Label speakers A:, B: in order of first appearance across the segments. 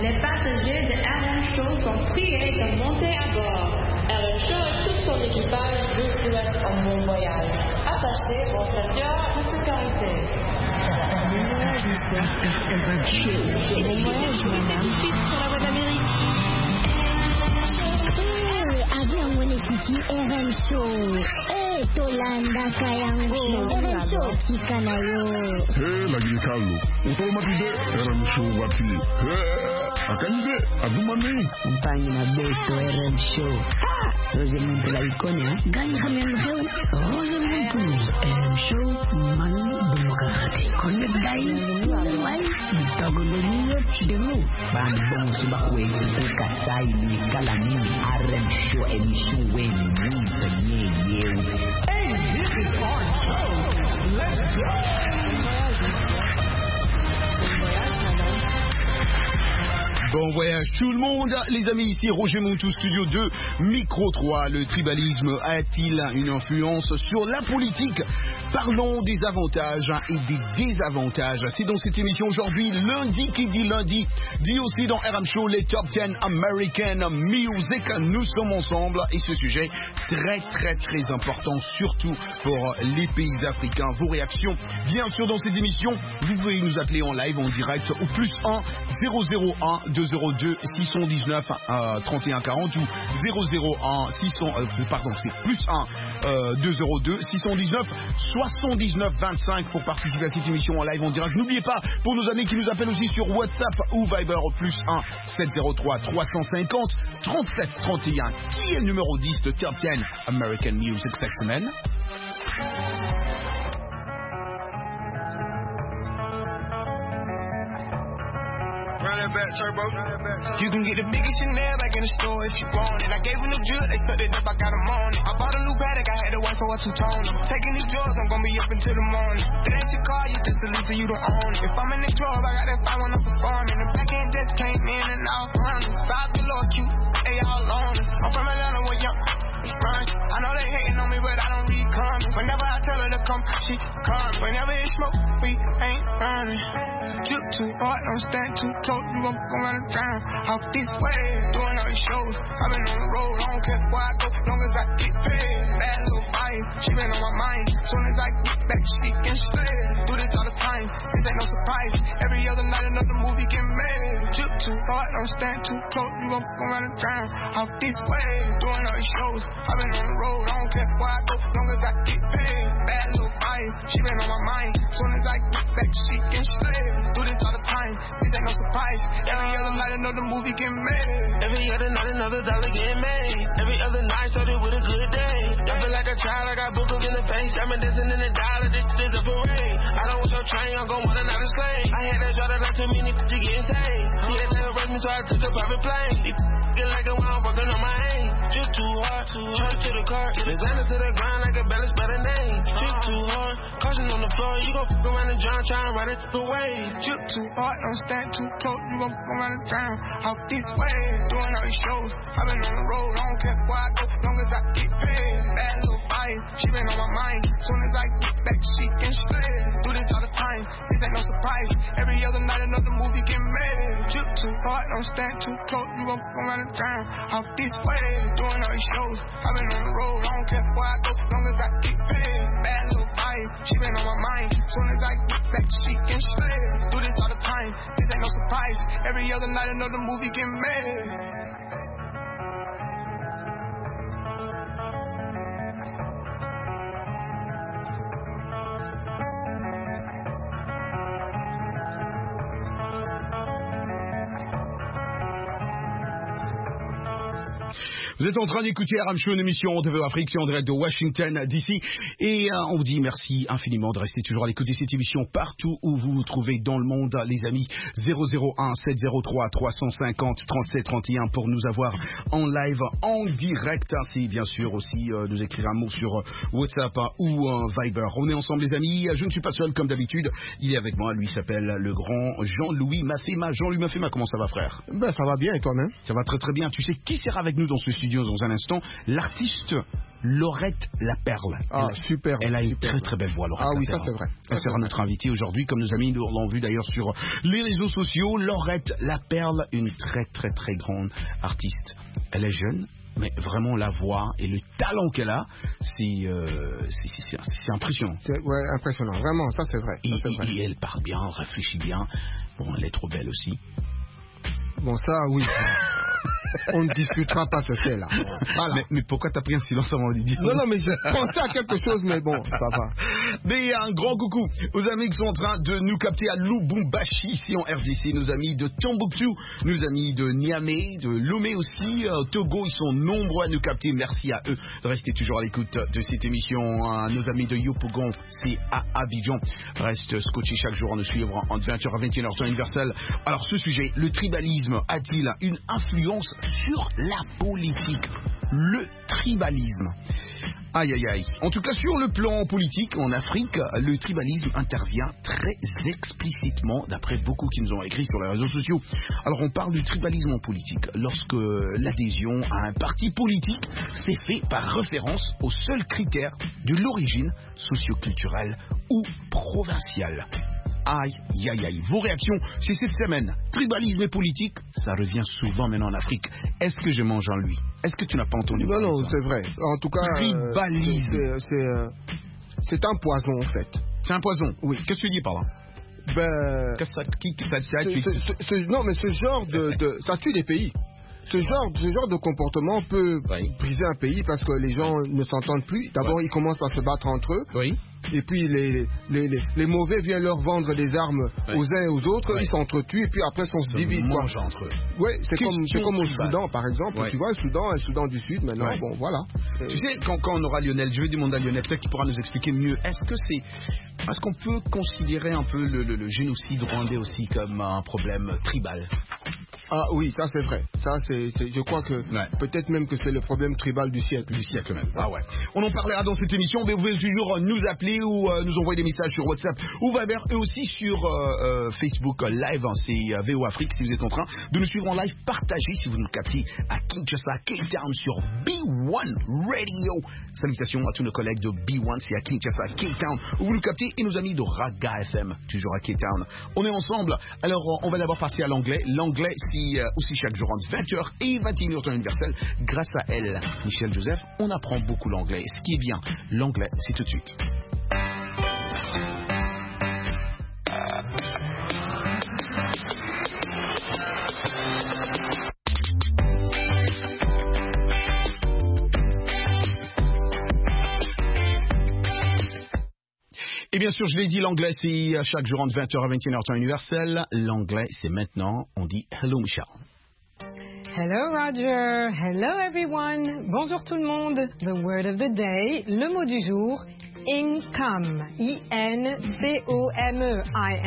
A: Les passagers de RM Show sont priés de monter à bord. RM Show et tout son équipage vous souhaitent un bon voyage. Attachez vos ceintures de sécurité.
B: Bon voyage, madame. Fit sur la voie d'Amérique.
C: Avion mwenyekiti RM Show. Tolanda kayango. RM Show kikanayo.
D: Lagi kalu. Utomatide RM Show wati. Akande adumani.
E: Mpanyi na beto RM Show. Roger Montela ikonya.
C: Gani kamiano hewa.
E: Roger Montela. RM Show mani demokrati. Konde dai. Wai. Togoloniyo chidemu. Bandong subakwe. Tukasai ni kalani. RM Show emission wen.
F: Hey, this is our show. Let's go.
G: Bon voyage tout le monde, les amis, ici Roger Montou, Studio 2, Micro 3. Le tribalisme a-t-il une influence sur la politique? Parlons des avantages et des désavantages. C'est dans cette émission aujourd'hui, lundi qui dit lundi, dit aussi dans RM Show les Top 10 American Music. Nous sommes ensemble et ce sujet très important, surtout pour les pays africains. Vos réactions, bien sûr, dans cette émission, vous pouvez nous appeler en live, en direct au plus 1 001 202 619 3140 ou 001 c'est plus 1 202 619 79 25 pour participer à cette émission en live en direct. N'oubliez pas, pour nos amis qui nous appellent aussi sur WhatsApp ou Viber au plus 1 703 350 37 31. Qui est le numéro 10 de Top 10 American Music cette semaine?
H: Back turbo. You can get the biggest Chanel back in the store if you want it. I gave him the drill, they cut it up, I got him on it. I bought a new Patek, I had to watch so I two-tone them. Taking these drugs, I'm gonna be up until the morning. It ain't your car, you just a lease, so you don't own it. If I'm in the club, I got that 5 when I'm performing. The back end just came in and out running. Vibes below cute, they all on us. I'm from Atlanta where young run. I know they hating on me, but I don't read comments. Whenever I tell her to come, she comes. Whenever it's smoke, we ain't running. Juke too hard, don't stand too close. You gon' go run down off this way. Doing all these shows, I've been on the road. I don't care where I go, long as I get paid. Bad little vibe, she been on my mind. Soon as I get back, she can slay. Do this all the time, this ain't no surprise. Every other night, another movie get made. Juke too hard, don't stand too close. You gon' go run down off this way. Doing all these shows, I've been on the road. I don't care where I go, long as I get paid. Bad little vibe, she been on my mind. Soon as I get back, she can slay. Do this all the time, this ain't no surprise. Every other night, another movie get made.
I: Every other night, another dollar get made. Every other night, started with a good day. I feel like a child, I got boogers in the face. I'm dancing in the dollar, this is a parade. I don't want your train, I'm gon' want another slave. I had that draw that like too many to get insane. See, they never rush me, so I took a private plane. Get like a while, I'm working on my aim. Shoot too hard, charge to the car. Designer to the ground like a balance better name. Shoot too hard, caution on the floor. You gon' fuck around and drown, try and ride it away.
H: Shoot too hard, don't stand too close. You gon' go around and drown out this way. Doing all these shows, I've been on the road. I don't care where I go, long as I get paid. Bad little vibe, she been on my mind. Soon as I get back, she can slay. Do this all the time, this ain't no surprise. Every other night, another movie get made. Shoot too hard, don't stand too close. You gon' go around and drown out this way. Doing all these shows, I've been on the road. I don't care where I go, long as I get paid. Bad little vibe, she been on my mind. Soon as I get back, she can slay. Do this all the time, this ain't no surprise. Every other night, another movie get made.
G: Vous êtes en train d'écouter RM Show, une émission de Afrique, c'est en direct de Washington DC. Et on vous dit merci infiniment de rester toujours à l'écoute de cette émission partout où vous vous trouvez dans le monde, les amis. 001 703 350 37 31 pour nous avoir en live, en direct. C'est bien sûr aussi nous écrire un mot sur WhatsApp ou Viber. On est ensemble, les amis. Je ne suis pas seul comme d'habitude. Il est avec moi. Lui s'appelle le grand Jean-Louis Mafema. Jean-Louis Mafema, comment ça va, frère?
J: Ben, ça va bien, et toi-même?
G: Ça va très très bien. Tu sais qui sera avec nous dans ce studio dans un instant? L'artiste Laurette Laperle.
J: Ah, super.
G: Elle a une très très belle voix, Laurette
J: Laperle.
G: Ah oui,
J: ça c'est vrai.
G: Elle sera notre invitée aujourd'hui, comme nos amis l'ont vu d'ailleurs sur les réseaux sociaux. Laurette Laperle, une très très très grande artiste. Elle est jeune, mais vraiment la voix et le talent qu'elle a, c'est impressionnant.
J: Ouais, impressionnant, vraiment, ça c'est vrai.
G: Et elle parle bien, elle réfléchit bien. Bon, elle est trop belle aussi.
J: Bon, ça, oui. On ne discutera pas ce fait là. Voilà.
G: Mais pourquoi t'as pris un silence avant de dire?
J: Non, mais je pensais à quelque chose, mais bon, ça va.
G: Mais un grand coucou aux amis qui sont en train de nous capter à Lubumbashi, ici en RDC, nos amis de Tombouctou, nos amis de Niamey, de Lomé aussi, Togo, ils sont nombreux à nous capter. Merci à eux de rester toujours à l'écoute de cette émission. Nos amis de Yopougon, c'est à Abidjan. Reste scotché chaque jour à nous suivre entre 20h à 21h temps universel. Alors ce sujet, le tribalisme a-t-il une influence sur la politique? Le tribalisme. Aïe aïe aïe. En tout cas sur le plan politique en Afrique, le tribalisme intervient très explicitement d'après beaucoup qui nous ont écrit sur les réseaux sociaux. Alors on parle du tribalisme en politique lorsque l'adhésion à un parti politique s'est fait par référence au seul critère de l'origine socio-culturelle ou provinciale. Aïe, aïe, aïe. Vos réactions, c'est cette semaine. Tribalisme et politique, ça revient souvent maintenant en Afrique. Est-ce que je mange en lui? Est-ce que tu n'as pas entendu parler de ça?
J: Non, c'est vrai. En tout cas,
G: tribalisme.
J: C'est un poison, en fait.
G: C'est un poison?
J: Oui.
G: Qu'est-ce que tu dis par là?
J: Non, mais ce genre de... Ça tue des pays. Ce genre de comportement peut briser un pays parce que les gens ne s'entendent plus. D'abord, ils commencent à se battre entre eux.
G: Oui.
J: Et puis les mauvais viennent leur vendre des armes aux uns et aux autres. Ils s'entretuent et puis après on se divise
G: entre eux.
J: Oui, c'est comme au Soudan par exemple. Tu vois, le Soudan du Sud maintenant. Bon, voilà.
G: Tu sais, quand on aura Lionel, je vais demander à Lionel peut-être qu'il pourra nous expliquer mieux. Est-ce qu'on peut considérer un peu le génocide rwandais aussi comme un problème tribal?
J: Ah oui, ça c'est vrai. Ça je crois que peut-être même que c'est le problème tribal du siècle.
G: Du siècle même. Ah ouais. On en parlera dans cette émission, mais vous pouvez toujours nous appeler ou nous envoyer des messages sur WhatsApp ou Viber, et aussi sur Facebook Live. C'est VO Afrique si vous êtes en train de nous suivre en live. Partagez si vous nous captez à Kinshasa, Cape Town sur B1 Radio. Salutations à tous nos collègues de B1, c'est à Kinshasa, Cape Town où vous nous captez, et nos amis de Raga FM, toujours à Cape Town. On est ensemble. Alors on va d'abord passer à l'anglais. L'anglais, c'est aussi chaque jour entre 20h et 21h temps universel. Grâce à elle, Michel Joseph, on apprend beaucoup l'anglais. Ce qui est bien, l'anglais, c'est tout de suite. Et bien sûr, je l'ai dit, l'anglais, c'est chaque jour entre 20h à 21h temps universel. L'anglais, c'est maintenant, on dit hello Michel.
K: Hello Roger, hello everyone. Bonjour tout le monde. The word of the day, le mot du jour, income. I-N-C-O-M-E.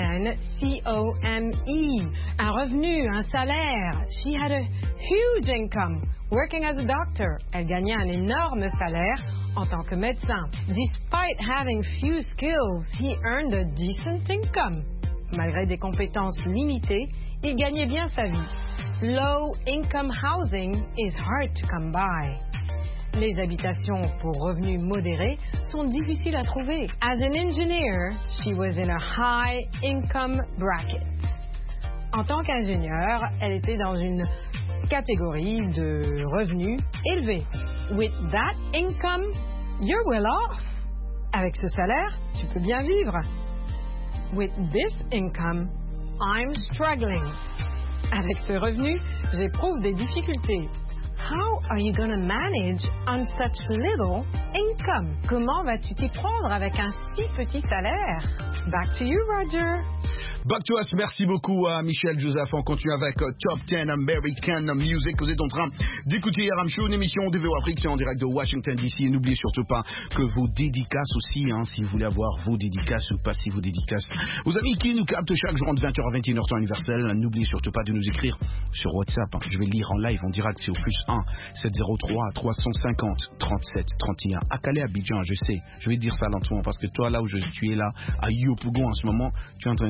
K: I-N-C-O-M-E. Un revenu, un salaire. She had a huge income. Working as a doctor, elle gagnait un énorme salaire en tant que médecin. Despite having few skills, he earned a decent income. Malgré des compétences limitées, il gagnait bien sa vie. Low income housing is hard to come by. Les habitations pour revenus modérés sont difficiles à trouver. As an engineer, she was in a high income bracket. En tant qu'ingénieure, elle était dans une catégorie de revenus élevés. With that income, you're well off. Avec ce salaire, tu peux bien vivre. With this income, I'm struggling. Avec ce revenu, j'éprouve des difficultés. How are you going to manage on such little income? Comment vas-tu t'y prendre avec un si petit salaire? Back to you, Roger.
G: Back to us, merci beaucoup à Michel Joseph. On continue avec Top 10 American Music. Vous êtes en train d'écouter RM Show, une émission de VO Afrique, c'est en direct de Washington DC. Et n'oubliez surtout pas que vos dédicaces aussi, si vous voulez avoir vos dédicaces ou passer vos dédicaces, vos amis qui nous captent chaque jour entre 20h à 21h temps universel, n'oubliez surtout pas de nous écrire sur WhatsApp. Je vais le lire en live, en direct, c'est au plus 1 703 350 37 31. À Calais, Abidjan, je sais, je vais dire ça lentement parce que toi là où tu es là, à Yopougon en ce moment, tu es en train de dire Roger,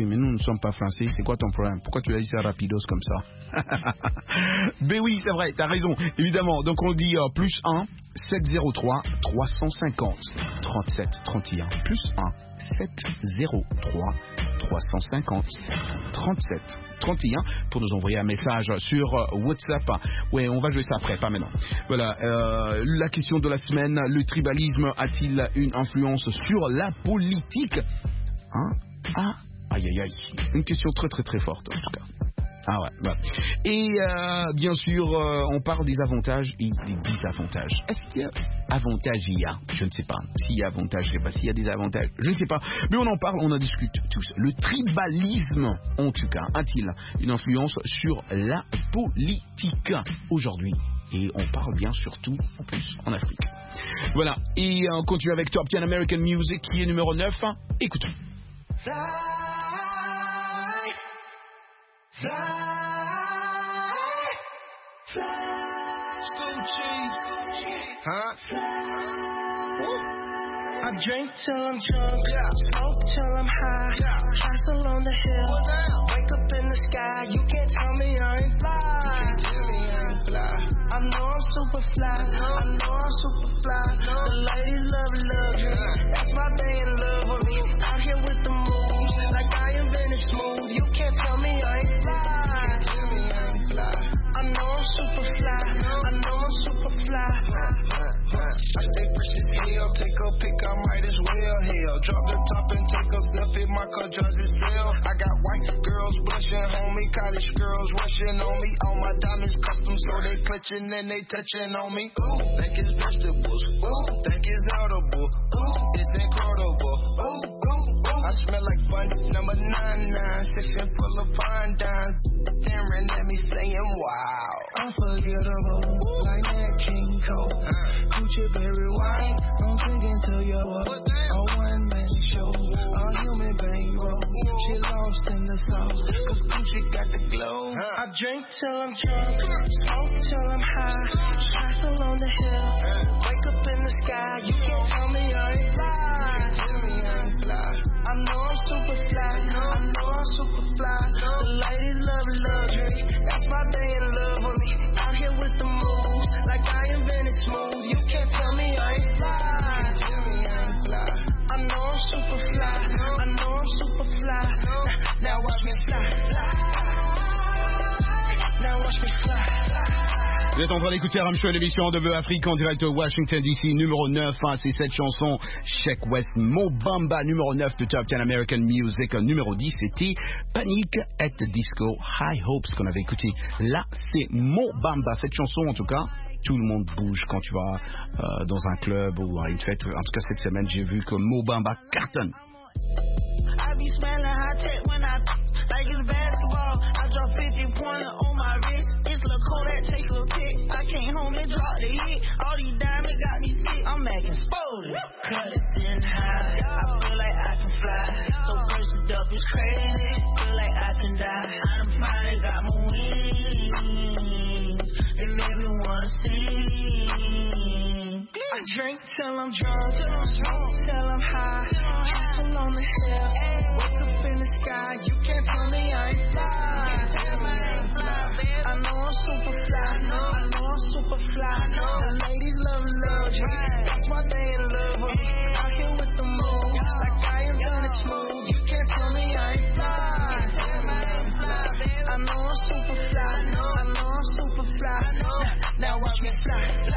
G: dit, mais nous ne sommes pas français, c'est quoi ton problème? Pourquoi tu as dit ça rapidos comme ça? Ben oui, c'est vrai, t'as raison, évidemment. Donc on dit plus 1 703 350 37 31 plus 1 703 350 37 31 pour nous envoyer un message sur WhatsApp. Ouais, on va jouer ça après, pas maintenant. Voilà, la question de la semaine, le tribalisme a-t-il une influence sur la politique? Hein? Ah, aïe aïe aïe, une question très très très forte en tout cas. Ah ouais, bah. Et bien sûr, on parle des avantages et des désavantages. Est-ce qu'il y a avantage il y a? Je ne sais pas. S'il y a avantage, je ne sais pas. S'il y a des avantages, je ne sais pas. Mais on en parle, on en discute tous. Le tribalisme, en tout cas, a-t-il une influence sur la politique aujourd'hui? Et on parle bien surtout, en plus, en Afrique. Voilà, et on continue avec Top 10 American Music, qui est numéro 9. Écoutons.
H: Fly, scoop cheese, huh? I drink till I'm drunk, smoke till I'm high, hustle on the hill, wake up in the sky. You can't tell me I ain't fly. I know I'm super fly, I know I'm super fly. The ladies love luxury, that's why they in love with me. Out here with the moves, like I invented smooth. You can't tell me I ain't fly. I know I'm super fly, I know I'm super fly. I stay fresh as hell, take a pic, I might as well. Hell, drop the top and take a selfie, my car drives itself. I got white girls blushing, homie, college girls rushing on me. All my diamonds custom, so they clutching and they touching on me. Ooh, think it's vegetables, ooh, think it's edible, ooh, it's incredible, ooh, ooh, ooh. I smell like fun, number 99, section full of fine dimes. Staring at me saying, wow, unforgettable, like that King Cole. Gucci berry wine, I'm thinking to your a one-man show, a human bankroll. She lost in the sauce, cause Gucci got the glow. I drink till I'm drunk, smoke till I'm high, hustle on the hill, wake up in the sky. You can't tell me I ain't fly. I know I'm super fly, I know I'm super fly. The ladies love luxury, that's why they in love with me. Out here with the moves, like I invented smooth. You can't tell me I ain't fly. I know I'm super fly, I know I'm super fly. Now watch me fly. Now watch me fly.
G: Vous êtes en train d'écouter Ram Show, l'émission de Vœux Afrique en direct de Washington DC, numéro 9. C'est cette chanson, Sheck West, Mo Bamba, numéro 9 de Top 10 American Music. Numéro 10, c'était Panic at the Disco, High Hopes qu'on avait écouté. Là, c'est Mo Bamba. Cette chanson, en tout cas, tout le monde bouge quand tu vas dans un club ou à une fête. En tout cas, cette semaine, j'ai vu que Mo Bamba cartonne.
H: I be smelling high tech when I like it's basketball. I drop 50 pointer on my wrist. It's a Kodak, take a pic. I came home and dropped the hit. All these diamonds got me sick. I'm acting exposed. Cause it's in high. I feel like I can fly. So first up is crazy. Feel like I can die. I done finally got my wings. It made me wanna sing. I drink till I'm drunk, smoke till I'm high, hustle on the hill, wake up in the sky. You can't tell me I ain't fly. I know I'm super fly, I know I'm super fly. The ladies love luxury, that's why they in love with me. Out here with the moves, like I am done it smooth. You can't tell me I ain't fly. I know I'm super fly, I know I'm super fly. Now watch me fly.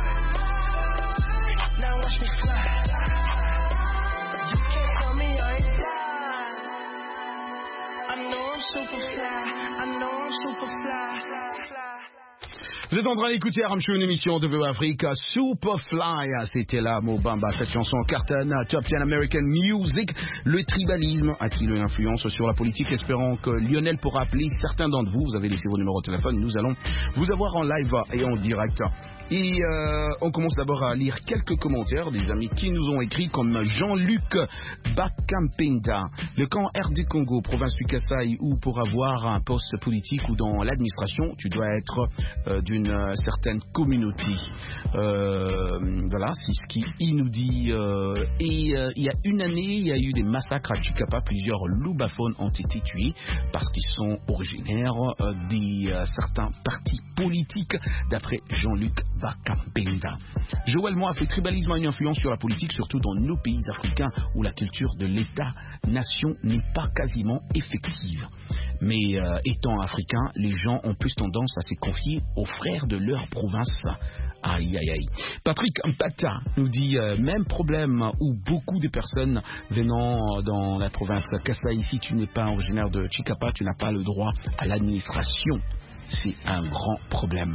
H: Now watch me fly. You can't tell me I ain't fly. I know I'm super fly. I know I'm super fly.
G: Vous êtes en train d'écouter Ram Show, une émission de Vœux Afrique, Superfly. C'était là, Mo Bamba, cette chanson cartonne, Top 10 American Music. Le tribalisme a-t-il une influence sur la politique? Espérons que Lionel pourra appeler certains d'entre vous. Vous avez laissé vos numéros de téléphone. Nous allons vous avoir en live et en direct. Et on commence d'abord à lire quelques commentaires des amis qui nous ont écrit, comme Jean-Luc Bakampenda. Le camp RD Congo, province du Kasaï, où pour avoir un poste politique ou dans l'administration, tu dois être d'une certaine communauté. Voilà, c'est ce qu'il nous dit. Il y a une année, il y a eu des massacres à Chikapa. Plusieurs loubaphones ont été tués parce qu'ils sont originaires des certains partis politiques, d'après Jean-Luc Bakampenda. Joël Moaf, le tribalisme a une influence sur la politique, surtout dans nos pays africains où la culture de l'État-nation n'est pas quasiment effective. Mais étant africains, les gens ont plus tendance à se confier aux frères de leur province. Aïe, aïe, aïe. Patrick Mpata nous dit même problème où beaucoup de personnes venant dans la province Kasaï, si tu n'es pas originaire de Chikapa, tu n'as pas le droit à l'administration. C'est un grand problème.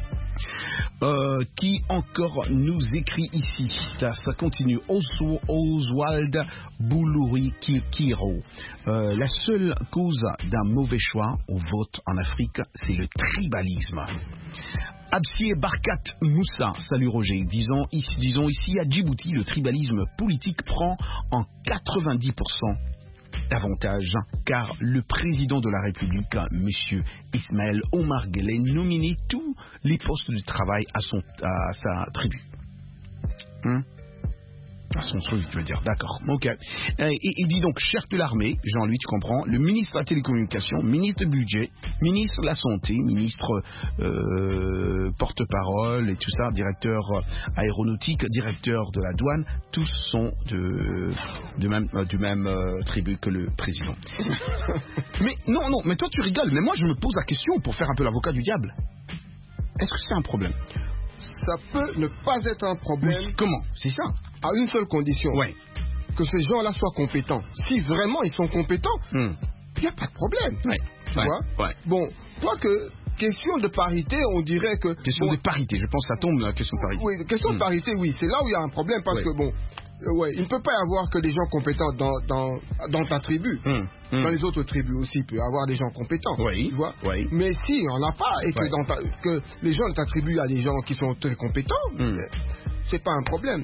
G: Qui encore nous écrit ici? Ça continue. Oswald Boulouri Kiro. La seule cause d'un mauvais choix au vote en Afrique, c'est le tribalisme. Absier Barkat Moussa, salut Roger. Disons ici à Djibouti, le tribalisme politique prend en 90% davantage, car le président de la République, M. Ismaël Omar Guelleh, nominait tous les postes de travail à sa tribu. À son truc, je veux dire, d'accord. Ok. Il dit donc chef de l'armée, Jean-Louis, tu comprends, le ministre de la télécommunication, ministre du budget, ministre de la santé, ministre porte-parole et tout ça, directeur aéronautique, directeur de la douane, tous sont du même tribu que le président. Mais non, mais toi tu rigoles, mais moi je me pose la question pour faire un peu l'avocat du diable. Est-ce que c'est un problème?
J: Ça peut ne pas être un problème.
G: Oui, comment? C'est ça.
J: À une seule condition.
G: Ouais.
J: Que ces gens-là soient compétents. Si vraiment ils sont compétents, il n'y a pas de problème.
G: Ouais.
J: Tu vois? Ouais. Bon, toi que question de parité, on dirait que...
G: Question de parité, je pense que ça tombe la question de parité.
J: Oui, question de parité, oui. C'est là où il y a un problème parce que bon... il ne peut pas y avoir que des gens compétents dans ta tribu. Dans les autres tribus aussi, il peut y avoir des gens compétents.
G: Oui.
J: Tu vois?
G: Oui.
J: Mais si on n'a pas et que les gens de ta tribu, il y a des gens qui sont très compétents, c'est pas un problème.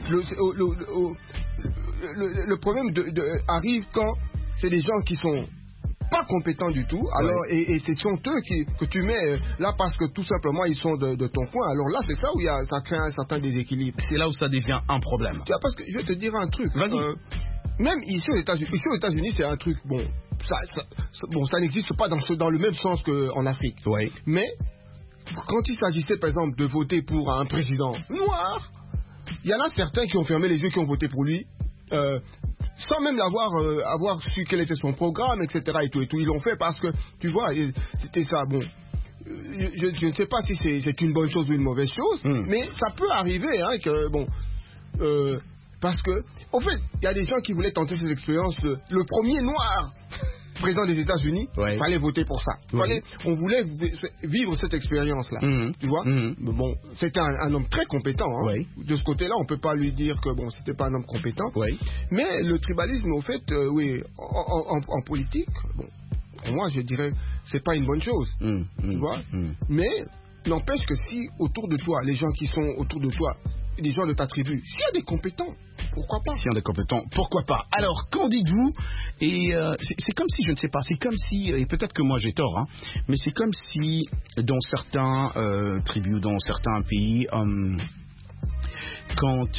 J: Le problème arrive quand c'est des gens qui sont pas compétents du tout, alors et ce sont eux que tu mets là parce que tout simplement ils sont de ton coin. Alors là c'est ça où ça crée un certain déséquilibre.
G: C'est là où ça devient un problème.
J: Tu vois, parce que je vais te dire un truc.
G: Vas-y.
J: Même ici aux États-Unis, c'est un truc bon. Ça n'existe pas dans le même sens qu'en Afrique.
G: Oui.
J: Mais quand il s'agissait par exemple de voter pour un président noir, il y en a certains qui ont fermé les yeux, qui ont voté pour lui. Sans même avoir su quel était son programme, etc. et tout. Ils l'ont fait parce que, tu vois, c'était ça. Bon, je ne sais pas si c'est une bonne chose ou une mauvaise chose, mais ça peut arriver, hein, que bon, parce que, au fait, il y a des gens qui voulaient tenter cette expérience. Le premier noir président des États-Unis, il fallait voter pour ça. On voulait vivre cette expérience-là. Tu vois. Bon, c'était un homme très compétent. Hein. De ce côté-là, on ne peut pas lui dire que bon, c'était pas un homme compétent. Mais le tribalisme, au fait, en politique, bon, pour moi, je dirais, c'est pas une bonne chose. Tu vois. Mais n'empêche que si autour de toi, les gens qui sont autour de toi, les gens de ta tribu, s'il y a des compétents, pourquoi pas?
G: S'il y a des compétents, pourquoi pas? Alors, qu'en dites-vous? Et c'est comme si, je ne sais pas, c'est comme si, et peut-être que moi j'ai tort, hein, mais c'est comme si dans certains tribus, dans certains pays, quand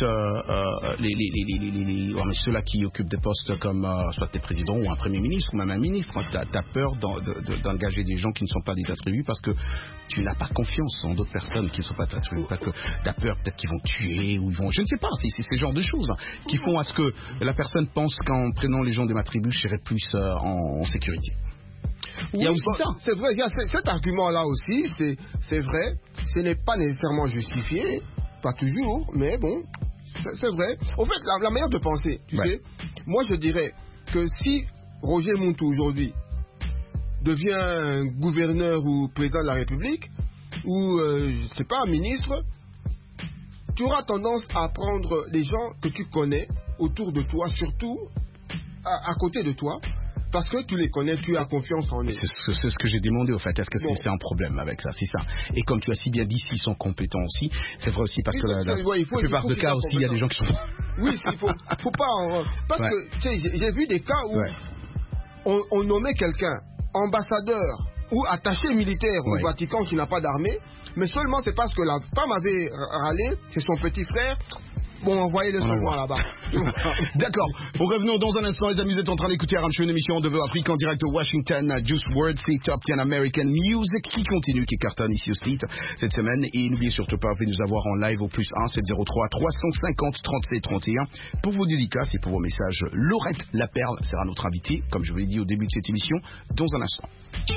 G: ceux-là qui occupent des postes comme soit des présidents ou un premier ministre ou même un ministre, t'as peur d'engager des gens qui ne sont pas des attributs parce que tu n'as pas confiance en d'autres personnes qui ne sont pas attributs, parce que t'as peur peut-être qu'ils vont tuer ou ils vont, je ne sais pas, c'est ce genre de choses qui font à ce que la personne pense qu'en prenant les gens de ma tribu, je serai plus en sécurité.
J: Oui, il y a aussi ça. C'est vrai, il y a cet argument-là aussi, c'est vrai, ce n'est pas nécessairement justifié. Pas toujours, mais bon, c'est vrai. En fait, la manière de penser, tu sais, moi je dirais que si Roger Muntu aujourd'hui devient gouverneur ou président de la République, ou je sais pas, un ministre, tu auras tendance à prendre les gens que tu connais autour de toi, surtout à côté de toi, parce que tu les connais, tu as confiance en eux.
G: C'est ce que j'ai demandé au fait. Est-ce que c'est un problème avec ça? C'est ça. Et comme tu as si bien dit, s'ils sont compétents aussi, c'est vrai aussi parce que la plupart des cas aussi, il y a des gens qui sont...
J: Oui, il faut pas... Parce que, tu sais, j'ai vu des cas où on nommait quelqu'un ambassadeur ou attaché militaire au Vatican qui n'a pas d'armée, mais seulement c'est parce que la femme avait râlé, c'est son petit frère. Bon, envoyez-le seulement là-bas.
G: D'accord. Revenons dans un instant, les amis. Vous êtes en train d'écouter Aram Show, une émission de Afrique en direct de Washington. Juice WRLD, c'est Top 10 American Music qui continue, qui cartonne ici au site cette semaine. Et n'oubliez surtout pas, vous pouvez nous avoir en live au +1 703 350 37 31 pour vos dédicaces et pour vos messages. Laurette Laperle sera notre invitée, comme je vous l'ai dit au début de cette émission, dans un instant.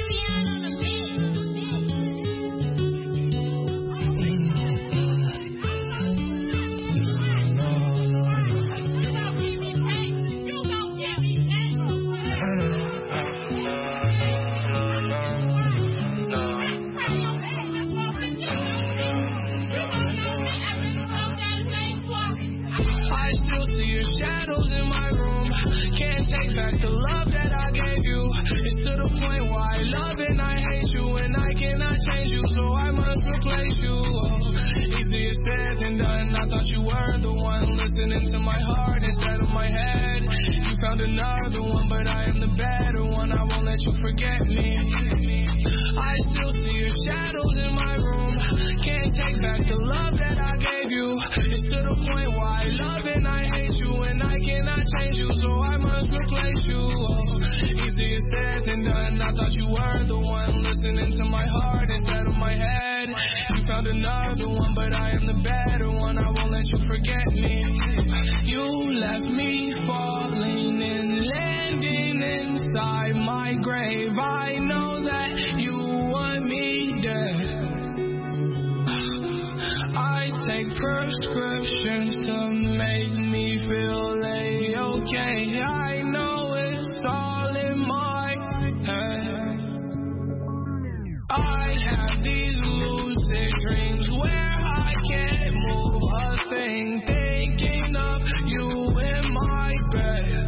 I: Another one, but I am the better one. I won't let you forget me. I still see your shadows in my room. Can't take back the love that I gave you. It's to the point where I love and I hate you, and I cannot change you, so I must replace you. Easier said than done. I thought you were the one listening to my heart instead of my head. You found another one, but I am the better one. I won't let you forget me. You left me falling and landing inside my grave. I know that you want me dead. I take prescriptions to make me feel okay. I know it's all in my head. I have these lucid dreams where I can't move a thing, thinking of you in my bed.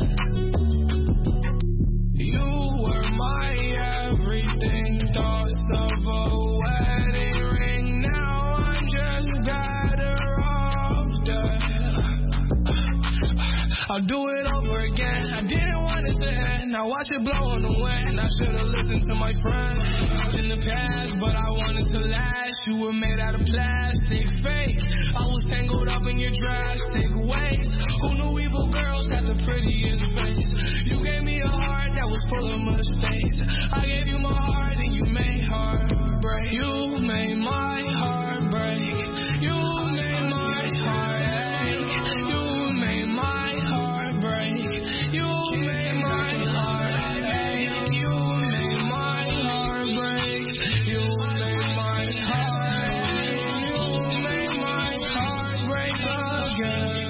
I: You were my everything, thoughts of a wedding ring. Now I'm just better off dead. I'll do it over again. I didn't want it to end. Now watch it blow on the wind. I should have listened to my friend in the past, but I wanted to last. You were made out of plastic, fake. I was tangled up in your drastic ways. Who knew evil girls had the prettiest face? You gave me a heart that was full of mistakes. I gave you my heart and you made heartbreak. You made my heart break. You made my heart ache. You made my heart break. You made my heart ache. You made my heart break. You made my heart ache. You made my heart break again.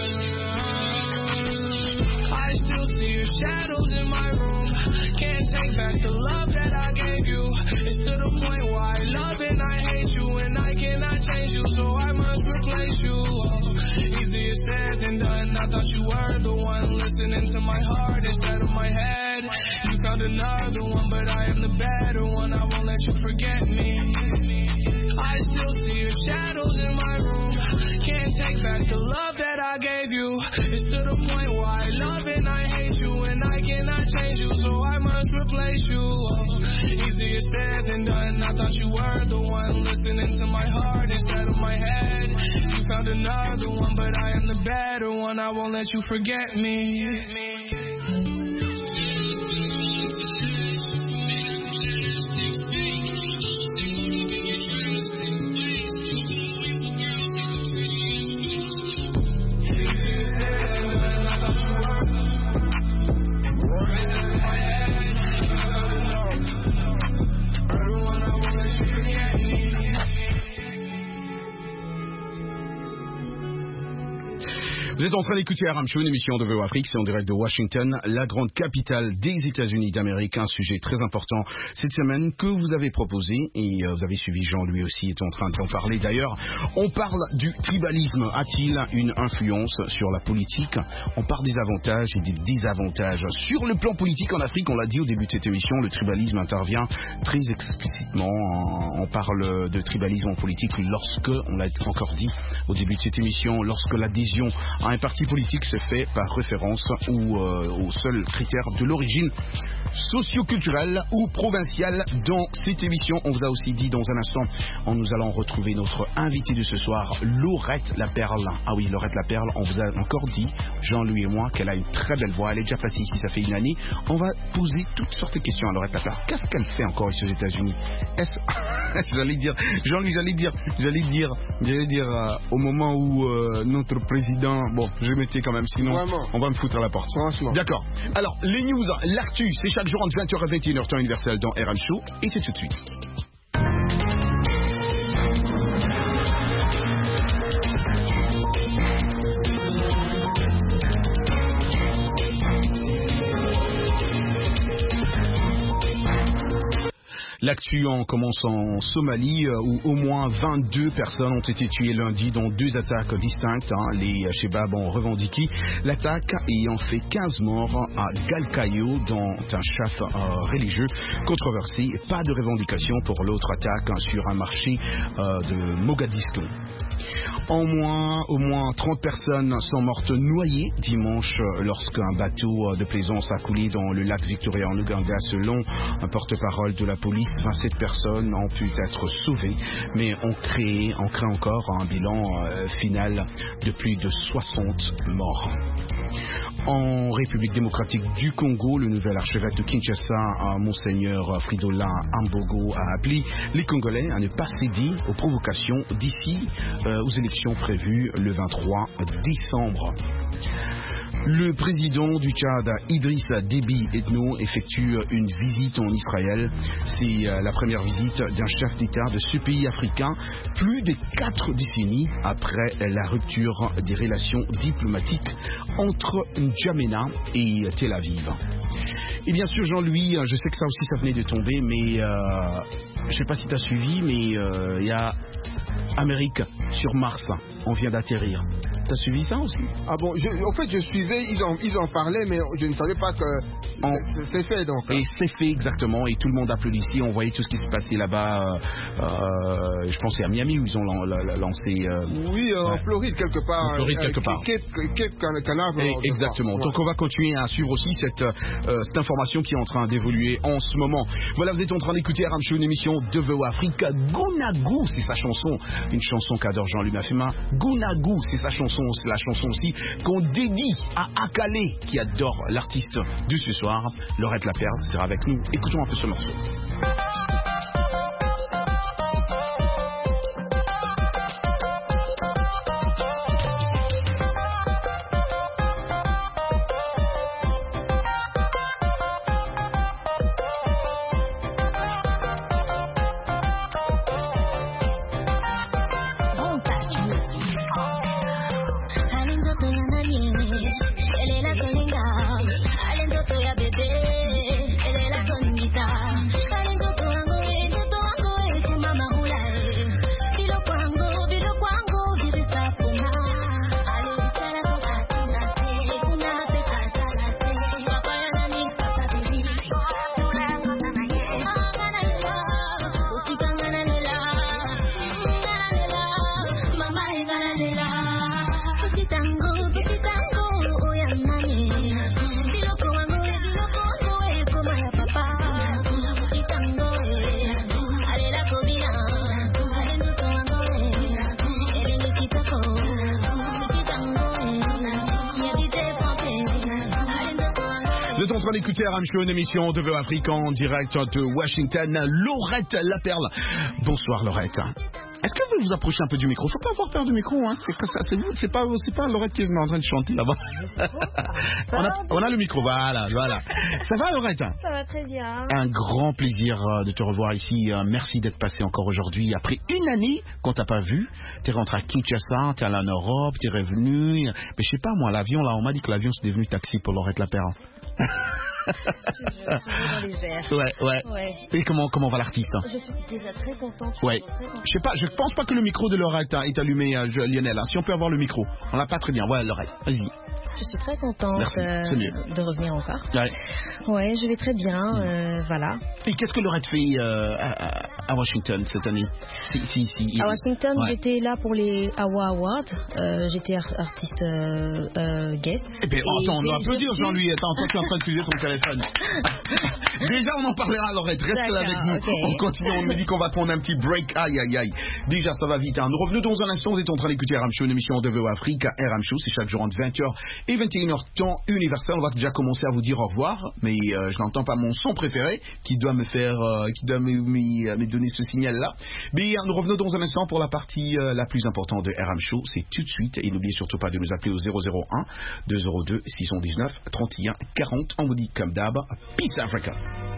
I: I still see your shadows in my room. Can't take back the love that I gave you. It's to the point where I love and I hate you, and I cannot change you, so I must replace you. Easier said than done. I thought you were the one listening to my heart instead of my head. You found another one, but I am the better one. I won't let you forget me. I still see your shadows in my room. Can't take back the love that I gave you. It's to the point where I love and I hate you, and I cannot change you, so I must replace you. Easier said than done. I thought you were the one listening to my heart instead of my head. You found another one, but I am the better one. I won't let you forget me.
G: Vous êtes en train d'écouter RM Show, une émission de VO Afrique, c'est en direct de Washington, la grande capitale des États-Unis d'Amérique. Un sujet très important cette semaine que vous avez proposé et vous avez suivi. Jean, lui aussi, est en train d'en parler. D'ailleurs, on parle du tribalisme. A-t-il une influence sur la politique? On parle des avantages et des désavantages. Sur le plan politique en Afrique, on l'a dit au début de cette émission, le tribalisme intervient très explicitement. On parle de tribalisme en politique lorsque, on l'a encore dit au début de cette émission, lorsque l'adhésion à un parti politique se fait par référence ou au seul critère de l'origine socio-culturelle ou provinciale. Dans cette émission, on vous a aussi dit dans un instant, nous allons retrouver notre invité de ce soir, Laurette Laperle. Ah oui, Laurette Laperle, on vous a encore dit, Jean-Louis et moi, qu'elle a une très belle voix. Elle est déjà passée ici, ça fait une année. On va poser toutes sortes de questions à Laurette Laperle. Qu'est-ce qu'elle fait encore ici aux États-Unis? J'allais dire, Jean-Louis, j'allais dire au moment où notre président, bon, je vais mettre quand même, sinon vraiment, on va me foutre à la porte. Franchement. D'accord. Alors, les news, l'actu, c'est chaque jour entre 20h et 21h, temps universel dans RM Show, et c'est tout de suite. L'actu en commence en Somalie où au moins 22 personnes ont été tuées lundi dans 2 attaques distinctes. Les Shebab ont revendiqué l'attaque ayant fait 15 morts à Galkayo dans un chef religieux controversé. Pas de revendication pour l'autre attaque sur un marché de Mogadiscio. Au moins 30 personnes sont mortes noyées dimanche lorsqu'un bateau de plaisance a coulé dans le lac Victoria en Ouganda. Selon un porte-parole de la police, 27 personnes ont pu être sauvées, mais on craint encore un bilan final de plus de 60 morts. En République démocratique du Congo, le nouvel archevêque de Kinshasa, Monseigneur Fridolin Ambogo, a appelé les Congolais à ne pas céder aux provocations d'ici aux élections prévues le 23 décembre. Le président du Tchad, Idriss Déby Itno, effectue une visite en Israël. C'est la première visite d'un chef d'État de ce pays africain, plus de 4 décennies après la rupture des relations diplomatiques entre N'Djamena et Tel Aviv. Et bien sûr, Jean-Louis, je sais que ça aussi ça venait de tomber, mais je ne sais pas si tu as suivi, mais il y a Amérique sur Mars, on vient d'atterrir. T'as suivi ça aussi? Ah bon, en fait je suivais, ils en parlaient, mais je ne savais pas que c'est fait donc. Et c'est fait exactement, et tout le monde applaudissait, on voyait tout ce qui se passait là-bas, je pense c'est à Miami où ils ont lancé... oui, en Floride quelque part. En Floride quelque part. Cape Canaveral. Exactement, donc on va continuer à suivre aussi cette information qui est en train d'évoluer en ce moment. Voilà, vous êtes en train d'écouter RM Show, une émission de VO Afrique. Gounagou, c'est sa chanson, une chanson qu'adore Jean-Louis Mafema. Gounagou, c'est sa chanson. C'est la chanson aussi qu'on dédie à Akale, qui adore l'artiste de ce soir, Laurette Laperle, sera avec nous. Écoutons un peu ce morceau. En train d'écouter RM Show, une émission de VO Afrique en direct de Washington. Laurette Laperle. Bonsoir Laurette. Est-ce que vous vous approchez un peu du micro? Faut pas avoir peur du micro, hein. C'est pas Laurette qui est en train de chanter là-bas. on a le micro, voilà. Ça va, Laurette?
C: Ça va très bien.
G: Un grand plaisir de te revoir ici. Merci d'être passé encore aujourd'hui. Après une année qu'on t'a pas vu, t'es rentré à Kinshasa, t'es allé en Europe, t'es revenu. Mais je sais pas, moi, l'avion, là, on m'a dit que l'avion c'est devenu taxi pour Laurette Lapierre.
C: Je dans les airs.
G: Ouais. Et comment va l'artiste?
C: Je suis déjà très contente.
G: Ouais. Je sais pas, je pense pas que le micro de Laurette est allumé, Lionel. Si on peut avoir le micro. On l'a pas très bien. Ouais, Laurette, vas-y.
C: Je suis très contente de revenir encore. Ouais, je vais très bien, voilà.
G: Et qu'est-ce que Laurette fait à Washington cette année?
C: À Washington, j'étais là pour les AWA Awards. J'étais artiste guest.
G: Eh bien, attends, on va dire Jean-Louis. Attends, toi tu es en train de utiliser ton téléphone. Déjà, on en parlera, Laurette. Reste là avec nous. Okay. On continue, on me dit qu'on va prendre un petit break. Aïe. Déjà, ça va vite. Hein. Nous revenons dans un instant. Vous êtes en train d'écouter RM Show, une émission de VO Afrique. RM Show, c'est chaque jour entre 20h et 21h temps universel. On va déjà commencer à vous dire au revoir, mais je n'entends pas mon son préféré qui doit me donner ce signal-là. Mais nous revenons dans un instant pour la partie la plus importante de RM Show. C'est tout de suite. Et n'oubliez surtout pas de nous appeler au 001 202 619 31 40. On vous dit comme d'hab, Peace Africa.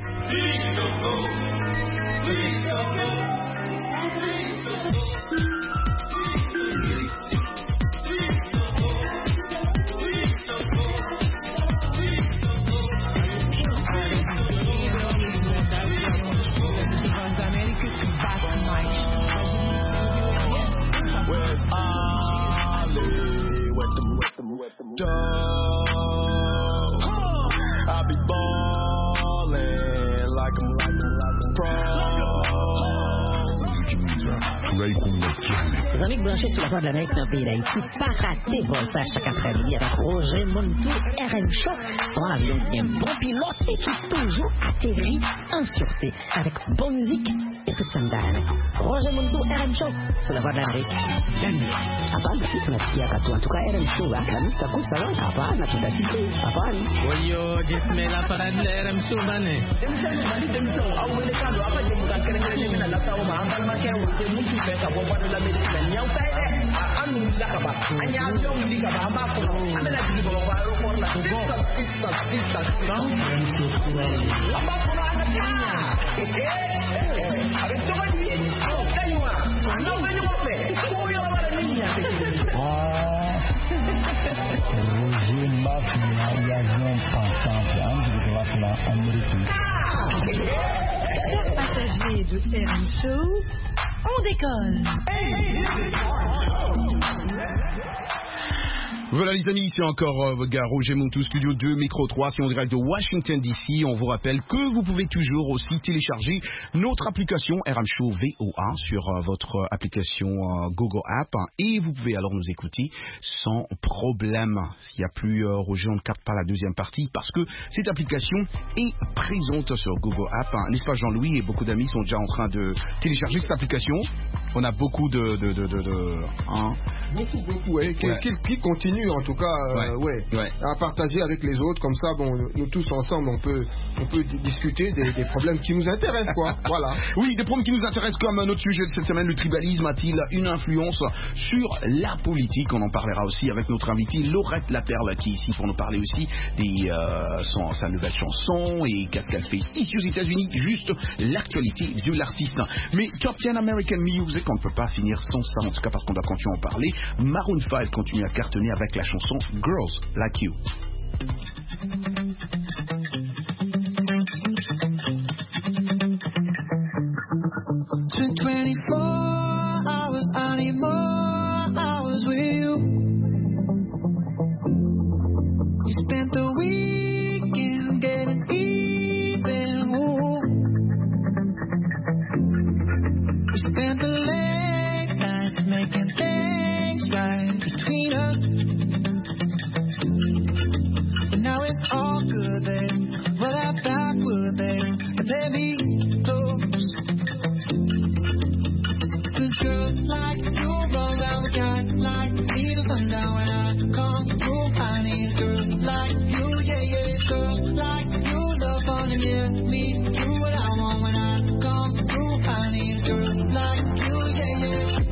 L: I be ballin' like I'm pro.
E: Véronique Blanchet sur la voie de l'Amérique dans le pays d'Haïti. Pas raté Voltaire chaque après-midi avec Roger Montou, RM Show. Dans l'avion qui est un bon pilote et qui toujours atterrit en sûreté avec bonne musique et toute sa dynamique. Roger Montou, RM Show sur la voie de l'Amérique. Hapana, si tunasikia katu. En tout cas, RM Show, Alhamisi kusa wa hapana, tutasikia. Hapana.
M: Oyo, jismela para RM Show bane.
N: Demsão, ao mercado, apa je muka keren-keren na laptop ma ambal ma ke wo je mutu be ka bo badu la medicine nyau tai de anu la ka ba anya jom di ka ba ma ko amela di bo ba ro ko la go amba ko na na nya are to ba di au kaiwa no ga yo pe ko yo la ba niña
O: Roger Mafia y avion passant antes de la Amérique.
K: Chers passagers de RM Show, on décolle.
G: Voilà les amis, c'est encore votre gars Roger Montou, Studio 2, Micro 3, c'est en direct de Washington DC. On vous rappelle que vous pouvez toujours aussi télécharger notre application RM Show VOA sur votre application Google App et vous pouvez alors nous écouter sans problème. S'il n'y a plus Roger, on ne capte pas la deuxième partie parce que cette application est présente sur Google App. N'est-ce pas Jean-Louis? Et beaucoup d'amis sont déjà en train de télécharger cette application. On a beaucoup
J: Beaucoup, ouais. Qui continue en tout cas à partager avec les autres, comme ça nous tous ensemble on peut discuter des problèmes qui nous intéressent quoi. Voilà.
G: Oui, des problèmes qui nous intéressent, comme notre sujet de cette semaine, le tribalisme a-t-il une influence sur la politique? On en parlera aussi avec notre invitée Laurette Lapierre qui est ici pour nous parler aussi de sa nouvelle chanson et qu'est-ce qu'elle fait ici aux États-Unis, juste l'actualité de l'artiste. Mais Top 10 American Music, on ne peut pas finir sans ça, en tout cas parce qu'on doit continuer à en parler. Maroon 5 continue à cartonner avec la chanson Girls Like You.
L: 24 hours, I need more hours with you. We spent the weekend getting even. Ooh. We spent the late nights making things right between us. But now it's all good, babe. Well, I thought would, babe. But let me close. Girls like you roll down the track like me to sundown. When I come through, I need girls like you, yeah. Girls like you love fun and yeah, me do what I want. When I come through, I need girls like you, yeah.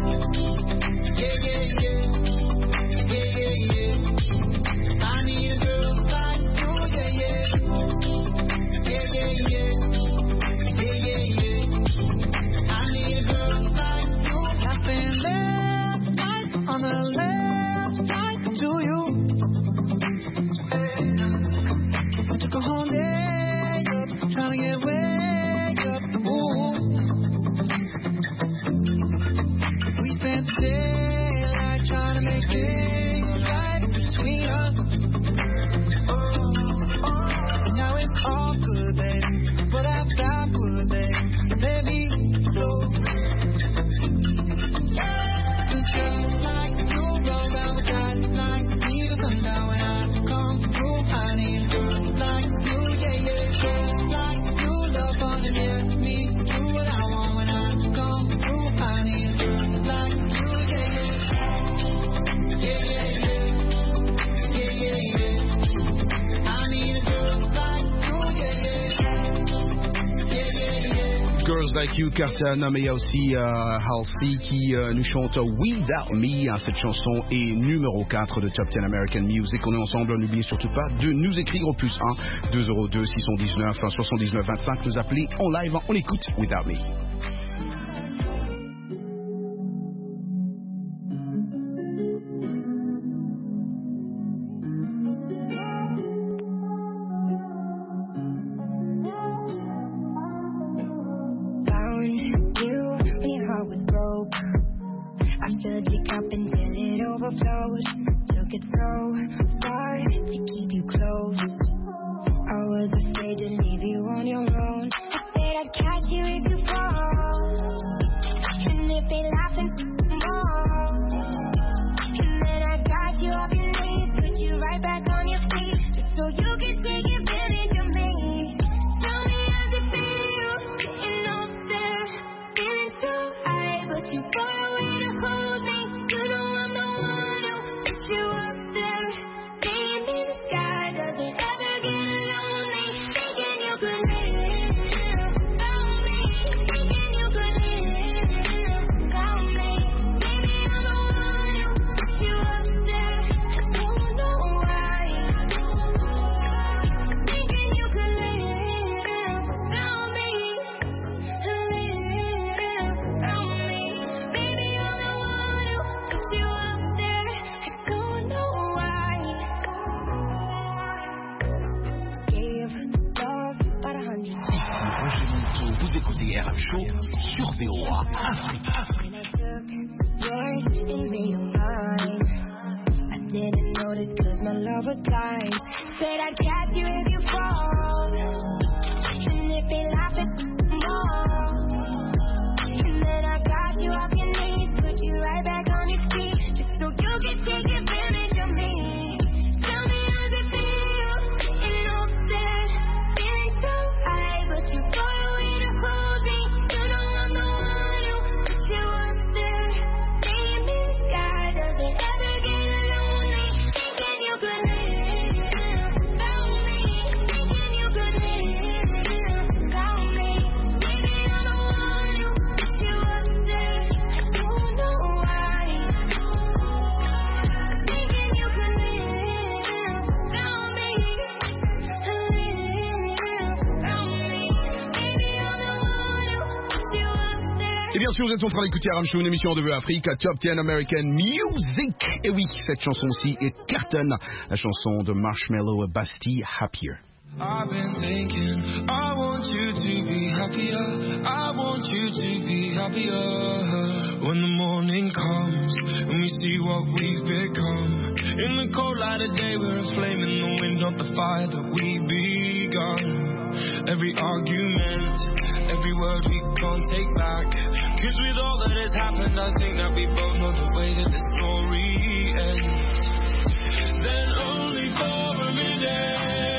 G: Like You, Carton, mais il y a aussi Halsey qui nous chante Without Me. Cette chanson est numéro 4 de Top 10 American Music. On est ensemble, n'oubliez surtout pas de nous écrire au +1 202 619 79 25. Nous appeler en live, on écoute Without Me. Vous êtes en train d'écouter Aram Show, une émission de Afrique, Top 10 American Music. Et oui, cette chanson aussi est cartonne, la chanson de Marshmello, Bastille, Happier.
I: I've been thinking, I want you to be happier. I want you to be happier. When the morning comes and we see what we've become. In the cold light of day, we're a flame in the wind, not the fire that we begun. Every argument, every word we can't take back. Cause with all that has happened, I think that we both know the way that the story ends. Then only for a minute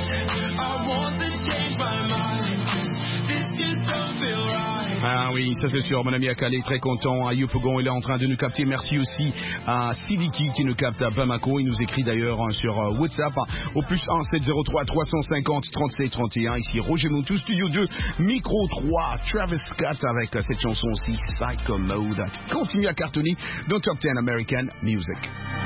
I: I want to change my mind, 'cause this just don't feel right.
G: Ah oui, ça c'est sûr, mon ami Akale est très content. Ayou Pogon, il est en train de nous capter. Merci aussi à Sidiki qui nous capte à Bamako. Il nous écrit d'ailleurs sur WhatsApp au +1 703 350 37 31. Ici Roger Montou, Studio 2, Micro 3, Travis Scott avec cette chanson aussi, Psycho Mode. Continue à cartonner dans Top 10 American Music.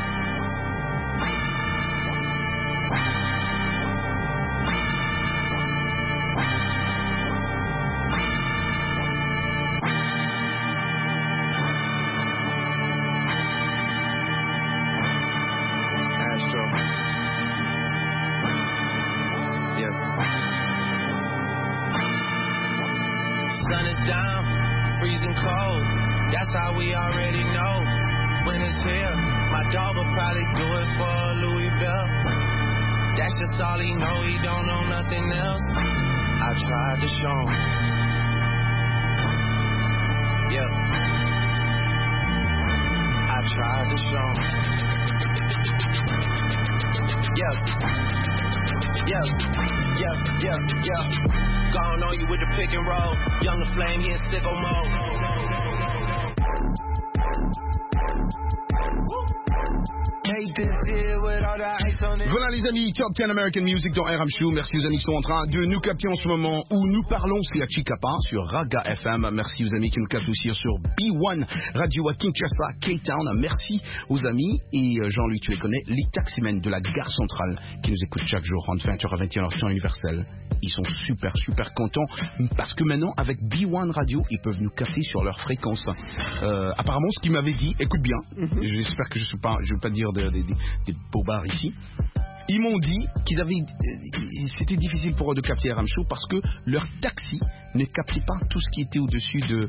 P: Gone on you with the pick and roll. Younger flame, he in sicko mode. Take this here with all the ice on
G: Voilà les amis, Top 10 American Music dans RM Show. Merci aux amis qui sont en train de nous capter en ce moment où nous parlons. C'est à Chicapa sur Raga FM. Merci aux amis qui nous captent aussi sur B1 Radio à Kinshasa, K-Town. Merci aux amis et Jean-Louis, tu les connais, les taximens de la gare centrale qui nous écoutent chaque jour entre 20h à 21h temps universel. Ils sont super contents parce que maintenant avec B1 Radio ils peuvent nous capter sur leur fréquence. Apparemment ce qu'ils m'avaient dit, écoute bien, j'espère que je ne vais pas dire des bobards ici. Ils m'ont dit c'était difficile pour eux de capter RM Show parce que leur taxi ne captait pas tout ce qui était au-dessus de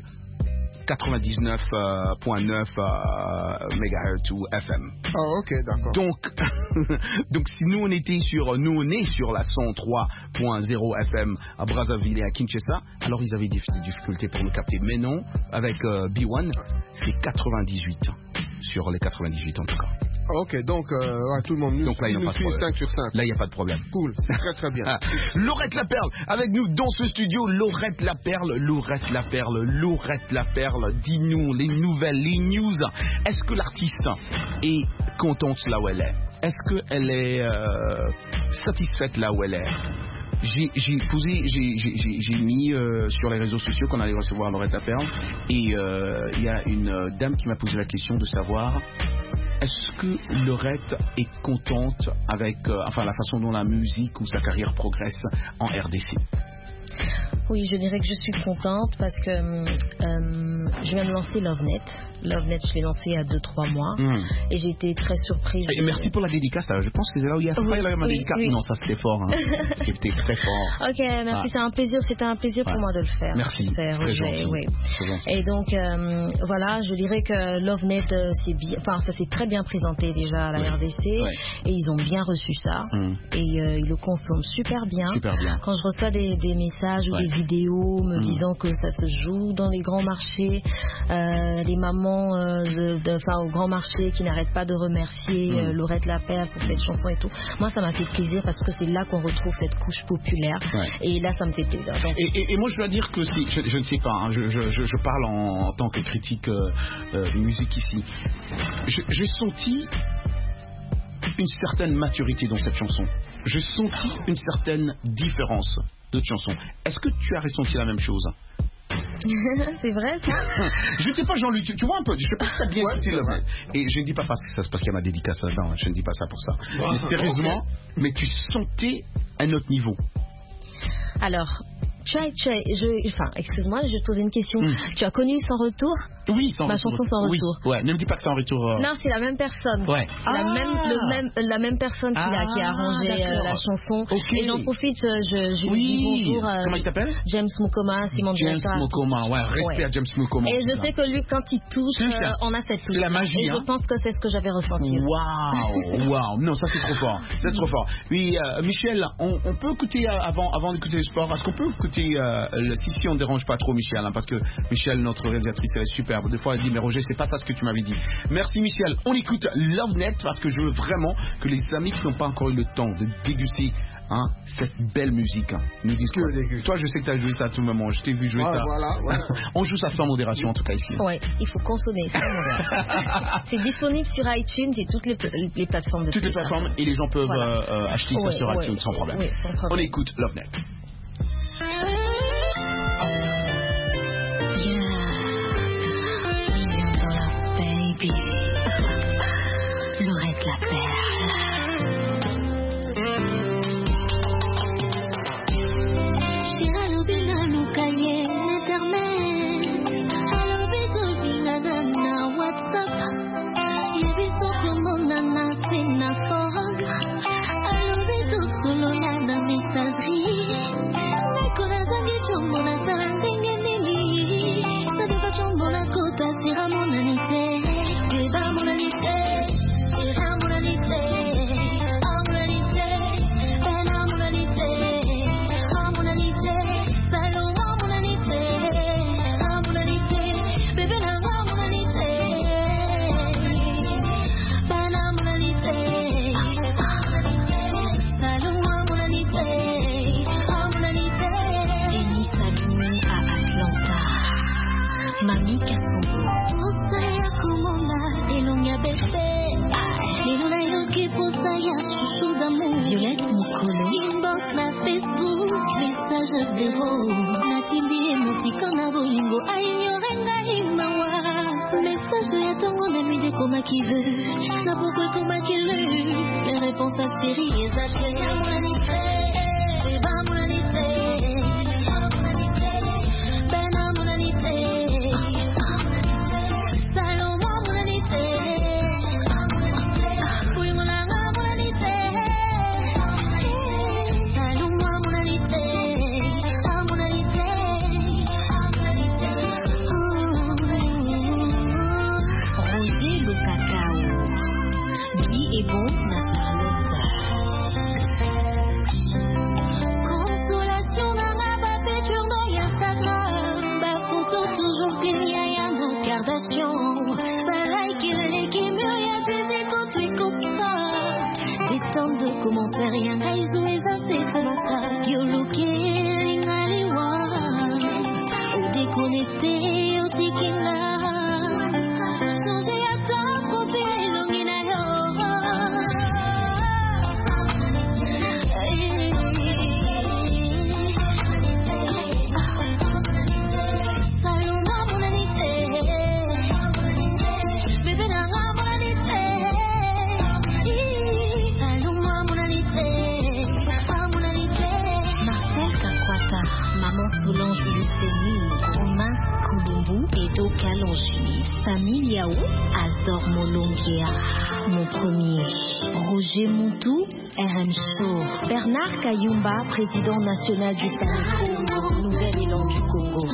G: 99.9 MHz ou FM.
J: Ah ok, d'accord.
G: Donc si nous on est sur la 103.0 FM à Brazzaville et à Kinshasa, alors ils avaient des difficultés pour nous capter. Mais non, avec B1, c'est 98 sur les 98 en tout cas.
J: Ok, donc tout le monde nous suit 5 sur 5.
G: Là, il n'y a pas de problème.
J: Cool, c'est très bien.
G: Laurette Laperle, avec nous dans ce studio. Laurette Laperle, dis-nous les nouvelles, les news. Est-ce que l'artiste est contente là où elle est? Est-ce qu'elle est satisfaite là où elle est? J'ai mis sur les réseaux sociaux qu'on allait recevoir Laurette Laperle et il y a une dame qui m'a posé la question de savoir est-ce que Laurette est contente avec la façon dont la musique ou sa carrière progresse en RDC?
C: Oui, je dirais que je suis contente parce que je viens de lancer LoveNet. LoveNet, je l'ai lancé il y a 2-3 mois et j'ai été très surprise.
G: Et merci pour la dédicace. Je pense que c'est là où il y a ma dédicace. Oui. Non, ça c'était fort. C'était très fort.
C: Ok, merci. C'était un plaisir pour moi de le faire.
G: Merci. C'est gentil.
C: Oui. Et donc voilà, je dirais que LoveNet, ça s'est très bien présenté déjà à la RDC et ils ont bien reçu ça et ils le consomment super bien. Quand je reçois des messages ou des vidéos me disant que ça se joue dans les grands marchés, les mamans au grand marché qui n'arrêtent pas de remercier Laurette Laperle pour cette chanson et tout. Moi, ça m'a fait plaisir parce que c'est là qu'on retrouve cette couche populaire et là, ça me fait plaisir. Donc...
G: Et moi, je dois dire que je ne sais pas, je parle en tant que critique musique ici. J'ai senti une certaine maturité dans cette chanson. J'ai senti une certaine différence d'autres chansons. Est-ce que tu as ressenti la même chose?
C: C'est vrai ça?
G: Je ne sais pas, Jean-Luc, tu vois un peu, je sais pas si tu as bien écouté et je ne dis pas parce qu'il y a ma dédicace là-dedans, je ne dis pas ça pour ça. Mais sérieusement, mais tu sentais un autre niveau.
C: Alors, excuse-moi, je vais te poser une question. Tu as connu Sans Retour?
G: Oui, Sans
C: Ma
G: Retour.
C: chanson Sans Retour.
G: Oui. Ouais, ne me dis pas que Sans Retour.
C: Non, c'est la même personne.
G: Ouais.
C: La même personne qui a arrangé la chanson. Okay. Et j'en profite, je lui dis bonjour.
G: Comment il s'appelle?
C: James Mukoma, c'est mon directeur.
G: James Mukoma, respect à James Mukoma.
C: Et je sais que lui, quand il touche, on a cette touche.
G: C'est la magie.
C: Et je pense que c'est ce que j'avais ressenti aussi.
G: Waouh. Non, ça c'est trop fort. C'est trop fort. Oui, Michel, on peut écouter avant d'écouter le sport. Est-ce qu'on peut écouter si on ne dérange pas trop Michel, parce que Michel, notre réalisatrice, elle est superbe. Des fois, elle dit mais Roger, c'est pas ça ce que tu m'avais dit. Merci Michel. On écoute LoveNet parce que je veux vraiment que les amis qui n'ont pas encore eu le temps de déguster cette belle musique nous disent quoi. Toi, je sais que tu as joué ça à tout moment. Je t'ai vu jouer ça. Voilà. On joue ça sans modération en tout cas ici.
C: Oui, il faut consommer sans modération. C'est disponible sur iTunes et toutes les plateformes de
G: toutes les plateformes et les gens peuvent acheter ça sur iTunes sans problème.
C: Oui, sans problème.
G: On écoute LoveNet.
Q: Laurette Laperle. Shira bina lukaye éternel. Alors biso bina na WhatsApp. Yebiso komona na pena forum. Alors biso solo na messagerie. Nekona zangi chomona sarandenge nini. Ça deva chomona kota sira mon amitié. ya chouchou d'amour. Violette Mokolo. Inbox na Facebook, message zéro. Natindi emotika na bolingo, aignore ngai mawa. Message ya tongo na mide koma qui veut. Na pourquoi koma qui veut. Les réponses à série et à chérie. Amonanité, c'est pas amonanité. Ben amonanité. Salomon amonanité. Poulimolanga amonanité. Salomon amonanité. Amonanité. Roger le cacao. Lui est bon, na Charlotte. Consolation dans ma papéture dans Instagram. Ba photo toujours bien, y'a nos Kardashian. Ba like et qui mieux, y'a des échos, tweets comme ça. Des tonnes de commentaires, y'a Aizu et Zase Fasta. Yoloke, Lingaliwa. Ou déconnecté, au Tikina. Songez à ça, profil, Longina, Solange Lucénie, Romain Koulumbu et Dokalongi, Famille Yao, Azor Molongia, mon premier, Roger Moutou, RM Show, Bernard Kayumba, président national du Congo, Nouvelle-Élan du Congo.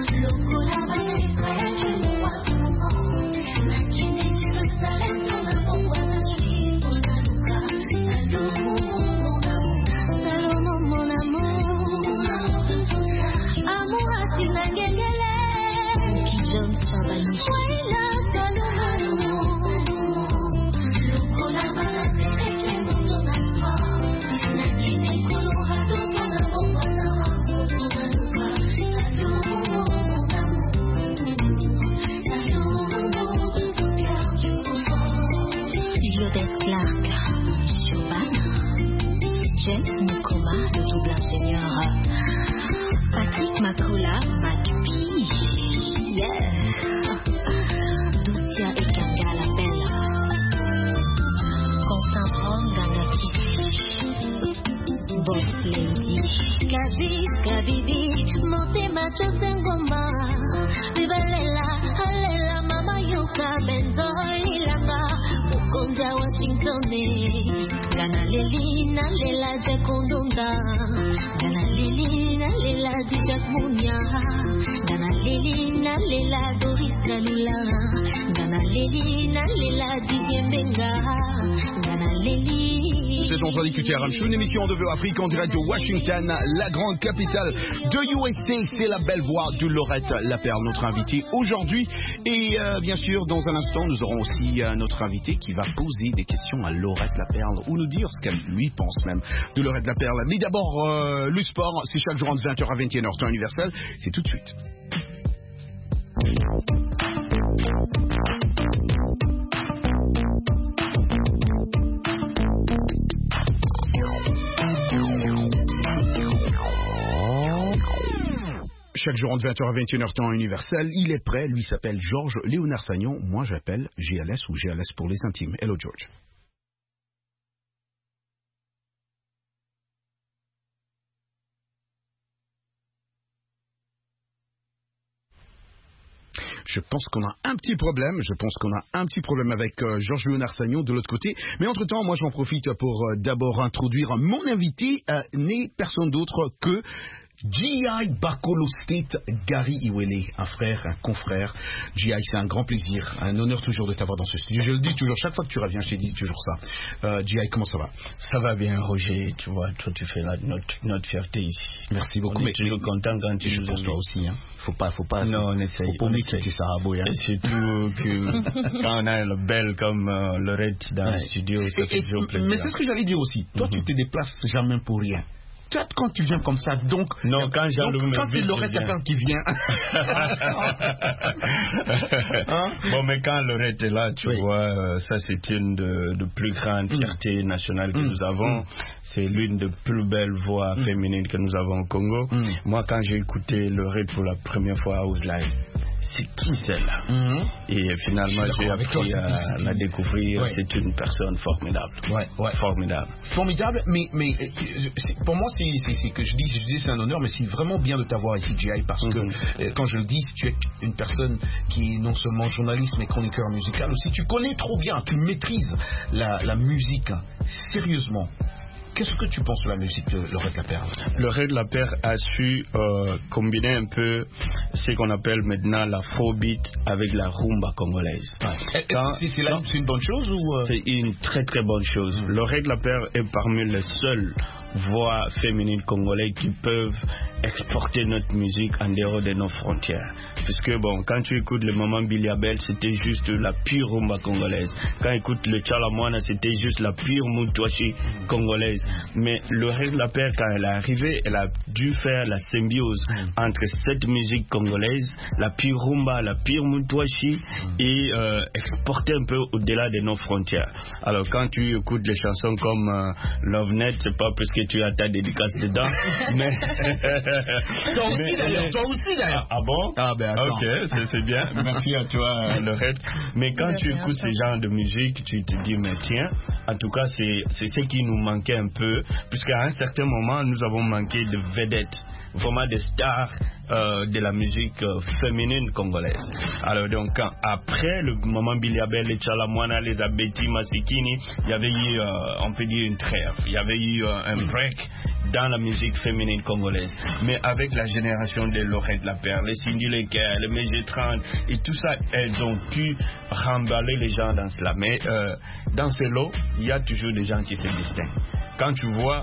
Q: James Mukoma, le double ingénieur. Patrick Makola, Macpi. Yeah. Doucia et Kanga l'appel. Quentin Tron, Ganaki. Boss Lady. Kazi, Kabibi. Motema, Chosengoma. Vivalela, Halela, Mama Yuka, Benzoy, Langa. Mukonja, Washington. Gana Lelina, Lela, Jakondonda. Gana Lelina, Lela, Dijak Munya. Gana Lelina, Lela, Doris Galula. Gana Lelina, Lela, Didiembenga. Gana Lelina.
G: C'est ton choix d'écouter RM Show, une émission de Vœux Afrique en direct de Washington, la grande capitale de USA. C'est la belle voix de Laurette Laperle, notre invitée aujourd'hui. Et bien sûr, dans un instant, nous aurons aussi notre invité qui va poser des questions à Laurette Laperle ou nous dire ce qu'elle lui pense même de Laurette Laperle. Mais d'abord, le sport, c'est chaque jour entre 20h à 21h, temps universel. C'est tout de suite. Chaque jour entre 20h à 21h temps universel, il est prêt, lui s'appelle Georges Léonard Sagnon, moi j'appelle GLS ou GLS pour les intimes. Hello George. Je pense qu'on a un petit problème. Avec Georges Léonard Sagnon de l'autre côté. Mais entre-temps, moi j'en profite pour d'abord introduire mon invité, n'est personne d'autre que G.I. Bakolo State Gary Iwele, un frère, un confrère. G.I., c'est un grand plaisir, un honneur toujours de t'avoir dans ce studio. Je le dis toujours, chaque fois que tu reviens, je te dis toujours ça. G.I., comment ça va?
R: Ça va bien, Roger. Tu vois, toi, tu fais notre fierté ici.
G: Merci beaucoup.
R: On est toujours content quand tu
G: je pense toi aussi. Hein. Faut pas.
R: Non, on essaye.
G: Faut pas quitter ça à Boya.
R: Et surtout que quand on a le belle comme Laurette dans le studio, ça fait toujours plaisir.
G: Mais c'est ce que j'allais dire aussi. Toi, tu te déplaces jamais pour rien. Toi, quand tu viens comme ça, donc...
R: Non, quand
G: c'est Laurette Lapierre qui vient...
R: Bon, mais quand Laurette est là, tu vois, ça c'est une de plus grandes fiertés nationales que nous avons. C'est l'une des plus belles voix féminines que nous avons au Congo. Moi, quand j'ai écouté Laurette pour la première fois à Ouzlaï, c'est qui celle-là? Et finalement, j'ai appris à la découvrir. C'est une personne formidable.
G: Formidable, mais pour moi, c'est que je dis c'est un honneur, mais c'est vraiment bien de t'avoir ici, G.I., parce que quand je le dis, si tu es une personne qui est non seulement journaliste, mais chroniqueur musical aussi, tu connais trop bien, tu maîtrises la musique, sérieusement. Qu'est-ce que tu penses de la musique de Laurette Lapierre?
R: Laurette Lapierre a su combiner un peu ce qu'on appelle maintenant l'afrobeat avec la rumba congolaise.
G: C'est une bonne chose ou
R: C'est une très très bonne chose. Laurette Lapierre est parmi les seules voix féminines congolaises qui peuvent exporter notre musique en dehors de nos frontières. Puisque bon, quand tu écoutes le Maman Biliabel, c'était juste la pure rumba congolaise. Quand tu écoutes le Tchalamwana, c'était juste la pure Moutouachi congolaise. Mais Laurette Lapierre, quand elle est arrivée, elle a dû faire la symbiose entre cette musique congolaise, la pure rumba, la pure Moutouachi, et exporter un peu au-delà de nos frontières. Alors quand tu écoutes les chansons comme Love Net, c'est pas parce que tu as ta dédicace dedans, mais...
G: Toi aussi d'ailleurs.
R: Ah bon?
G: Ah ben attends.
R: Ok, c'est bien. Merci à toi, Laurette. Mais quand tu écoutes ce genre de musique, tu te dis, mais tiens, en tout cas, c'est ce qui nous manquait un peu, puisqu'à un certain moment, nous avons manqué de vedettes, vraiment des stars de la musique féminine congolaise. Alors donc, après le moment Biliabel, les Tchalamwana, les Abeti, Masikini, il y avait eu, on peut dire, une trêve. Il y avait eu un break dans la musique féminine congolaise. Mais avec la génération de Laurette Lapierre, les Cindy Lecker, les MG30 et tout ça, elles ont pu remballer les gens dans cela. Mais dans ce lot, il y a toujours des gens qui se distinguent. Quand tu vois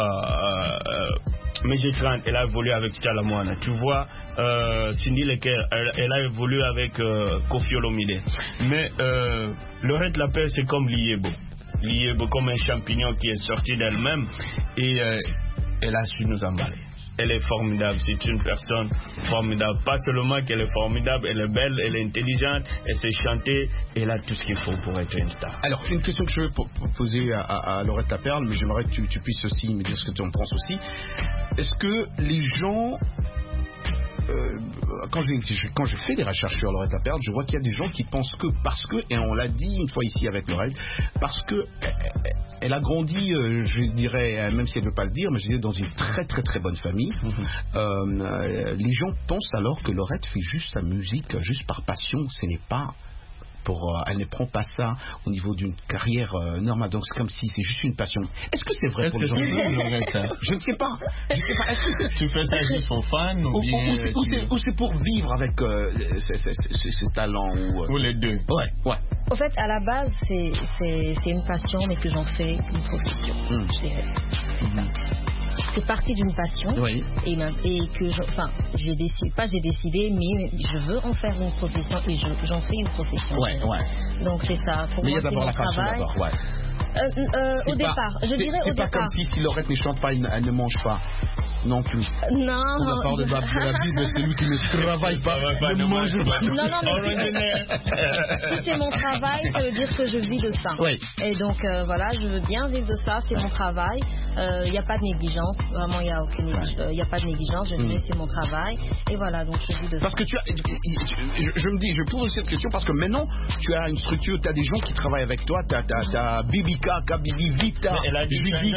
R: MG30, elle a évolué avec Tchalamwana. Tu vois Cindy Lecker, elle a évolué avec Kofi Olomide. Mais Laurette Lapierre, c'est comme Liebo. Liebo comme un champignon qui est sorti d'elle-même et elle a su nous emballer. Elle est formidable, c'est une personne formidable. Pas seulement qu'elle est formidable, elle est belle, elle est intelligente, elle sait chanter, elle a tout ce qu'il faut pour être une star.
G: Alors, une question que je veux poser à Laurette Lapierre, mais j'aimerais que tu puisses aussi me dire ce que tu en penses aussi. Est-ce que les gens... quand je fais des recherches sur Laurette Lapierre, je vois qu'il y a des gens qui pensent que parce que, et on l'a dit une fois ici avec Laurette, parce que elle a grandi, je dirais, même si elle ne veut pas le dire, mais je dirais dans une très très très bonne famille. Les gens pensent alors que Laurette fait juste sa musique juste par passion. Ce n'est pas elle ne prend pas ça au niveau d'une carrière normale. Donc c'est comme si c'est juste une passion. Est-ce que c'est vrai pour les gens? Je ne sais pas. Est-ce que
R: tu fais ça juste pour fan
G: ou c'est pour vivre avec ce talent
R: ou les deux?
G: Ouais.
C: En fait, à la base, c'est une passion, mais que j'en fais une profession. Je dirais. C'est parti d'une passion et que j'ai décidé, mais je veux en faire une profession et j'en fais une profession. Donc c'est ça. Pour
G: mais
C: moi,
G: il y a d'abord la passion d'abord.
C: Au départ, je dirais au départ.
G: C'est pas comme si Laurette ne chante pas, elle ne mange pas non plus.
C: Non.
G: Pour la part de la Bible, c'est lui qui ne travaille pas, ne mange pas.
C: Non, mais si c'est mon travail, ça veut dire que je vis de ça. Et donc voilà, je veux bien vivre de ça, c'est mon travail. Il n'y a pas de négligence, vraiment, il n'y a aucune négligence. Il n'y a pas de négligence, je dis c'est mon travail. Et voilà, donc je vis de ça.
G: Parce que tu as, je me dis, je pose cette question parce que maintenant, tu as une structure, tu as des gens qui travaillent avec toi, tu as Bibika, Kabibi, Vita, Judith.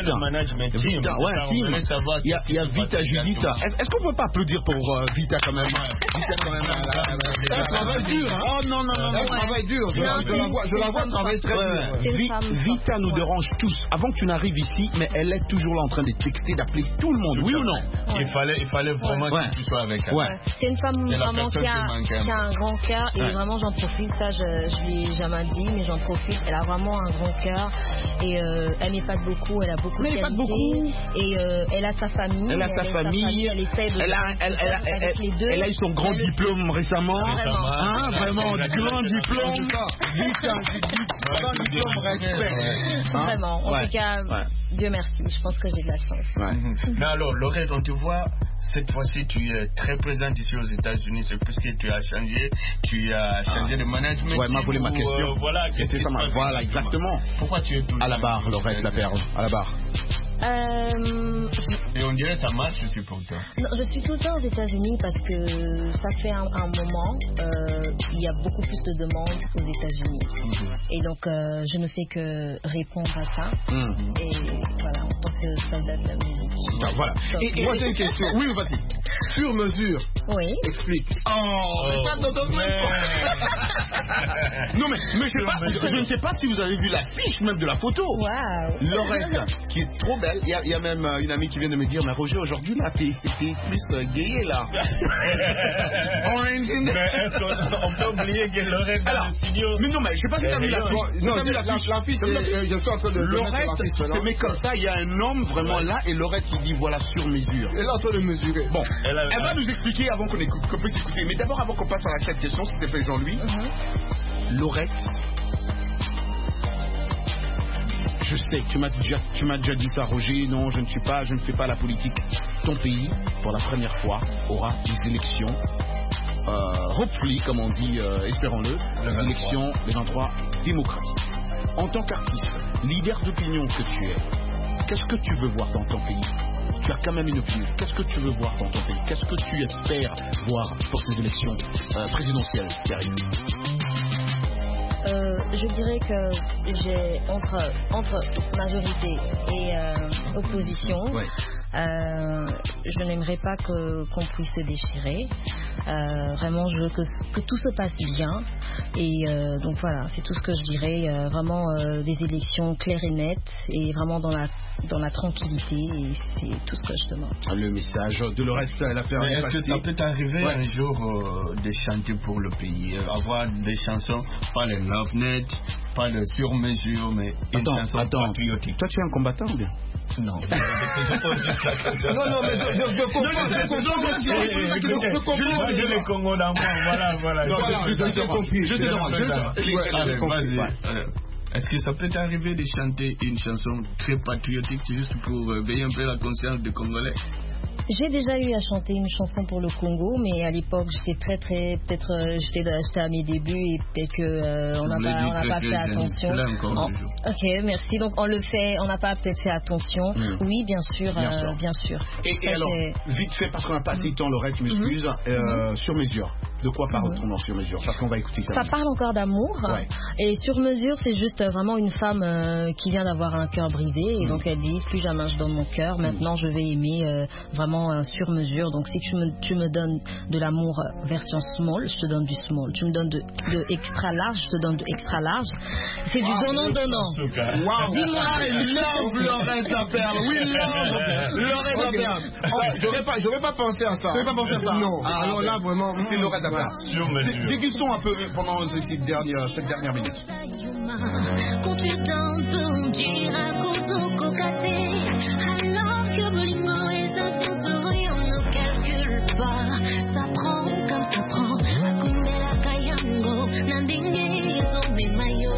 G: Il y a Vita, Judith. Est-ce qu'on peut pas applaudir pour Vita quand même? Vita quand même. Elle travaille dur. Oh non. Elle travaille dur. Je la vois travailler très dur. Vita nous dérange tous. Avant que tu n'arrives ici, mais elle est toujours là en train de texter, d'appeler tout le monde. Oui ou non?
R: Il fallait vraiment que tu sois avec elle.
C: C'est une femme vraiment qui a un grand cœur et vraiment j'en profite. Ça, je lui ai jamais dit, mais j'en profite. Elle a vraiment un grand cœur et elle m'épate beaucoup. Elle a beaucoup de qualités et elle a sa famille.
G: Elle essaie de avec les deux. Elle a eu son grand diplôme récemment. Vraiment, grand diplôme. Vite, grand diplôme, respect.
C: Vraiment, en tout cas, Dieu merci, je pense que j'ai de la chance.
R: Mais alors, Laurette, on te voit, cette fois-ci, tu es très présente ici aux États-Unis. C'est parce que tu as changé de management.
G: Ouais, m'a volé ma question.
R: Voilà,
G: voilà, exactement.
R: Pourquoi tu es toujours
G: à la barre, Laurette, la perle, à la barre.
R: Et on dirait que ça marche aussi pour toi.
C: Non, je suis tout le temps aux États-Unis parce que ça fait un moment, il y a beaucoup plus de demandes aux États-Unis. Et donc, je ne fais que répondre à ça. Et voilà, en tant que soldat de la musique.
G: Voilà. Et moi, j'ai une question. Oui, vas-y. Sur mesure.
C: Oui.
G: Explique. C'est pas dans ton Non, mais je ne sais pas si vous avez vu l'affiche même de la photo.
C: Waouh.
G: Laurette, qui est trop belle. Il y a même une amie qui vient de me dire, mais Roger, aujourd'hui, là, t'es plus gayé, là.
R: Mais est-ce qu'on peut oublier que Laurette dans le studio?
G: Mais non, mais je sais pas si t'as vu l'affiche.
J: Non, l'affiche, je suis en train de
G: Laurette, mais comme ça, il y a un homme vraiment là, et Laurette, il dit, voilà, sur mesure.
J: Elle est en train de mesurer.
G: Bon, elle va nous expliquer avant qu'on puisse écouter. Mais d'abord, avant qu'on passe à la chaque question, s'il te plaît, Jean-Louis. Laurette, je sais, tu m'as déjà dit ça, Roger. Non, je ne fais pas la politique. Ton pays, pour la première fois, aura des élections. Hopefully, comme on dit, espérons-le, des élections les endroits démocratiques. En tant qu'artiste, leader d'opinion que tu es, qu'est-ce que tu veux voir dans ton pays? Tu as quand même une opinion. Qu'est-ce que tu veux voir dans ton pays? Qu'est-ce que tu espères voir pour ces élections présidentielles qui arrivent?
C: Je dirais que j'ai entre majorité et opposition. Je n'aimerais pas qu'on puisse se déchirer. Vraiment, je veux que tout se passe bien. Et donc voilà, c'est tout ce que je dirais. Vraiment des élections claires et nettes et vraiment dans la tranquillité. Et c'est tout ce que je demande.
G: Le message de Laurette, elle a fait un
R: Est-ce que ça peut t'arriver un jour de chanter pour le pays, avoir des chansons, pas les Love Net, pas le sur mesure, mais une chanson patriotique?
G: Toi, tu es un combattant ou bien?
R: Non.
J: Non, mais je comprends.
R: Je les Congo dans moi, voilà.
G: Je te demande.
R: Vas-y. Est-ce que ça peut t'arriver de chanter une chanson très patriotique juste pour veiller un peu la conscience des Congolais?
C: J'ai déjà eu à chanter une chanson pour le Congo, mais à l'époque j'étais j'étais à mes débuts et peut-être que on n'a pas fait attention. Ok, merci. Donc on n'a pas peut-être fait attention. Oui, bien sûr.
G: Et alors, vite fait, parce qu'on n'a pas assez de temps, Laurette, tu m'excuses, sur mesure. De quoi parle ton nom sur mesure? Parce qu'on va écouter ça.
C: Ça parle encore d'amour. Et sur mesure, c'est juste vraiment une femme qui vient d'avoir un cœur brisé et donc elle dit plus jamais je donne mon cœur. Maintenant je vais aimer vraiment sur mesure. Donc si tu me donnes de l'amour version small, je te donne du small. Tu me donnes de extra large, je te donne de extra large. C'est du donnant.
G: Dis-moi, we love Laurette la perle. We love Laurette la perle.
J: J'aurais pas pensé à ça. Non. Alors là vraiment,
G: c'est Laurette la perle. Dégustons un peu pendant cette dernière minute.
Q: Quand tu t'entends dire à Koto Kokate, alors que Bolingo et sa souris, on ne calcule pas. Ça prend comme ça prend. Akumbela Kayango, Nandingue, Zombe Mayo.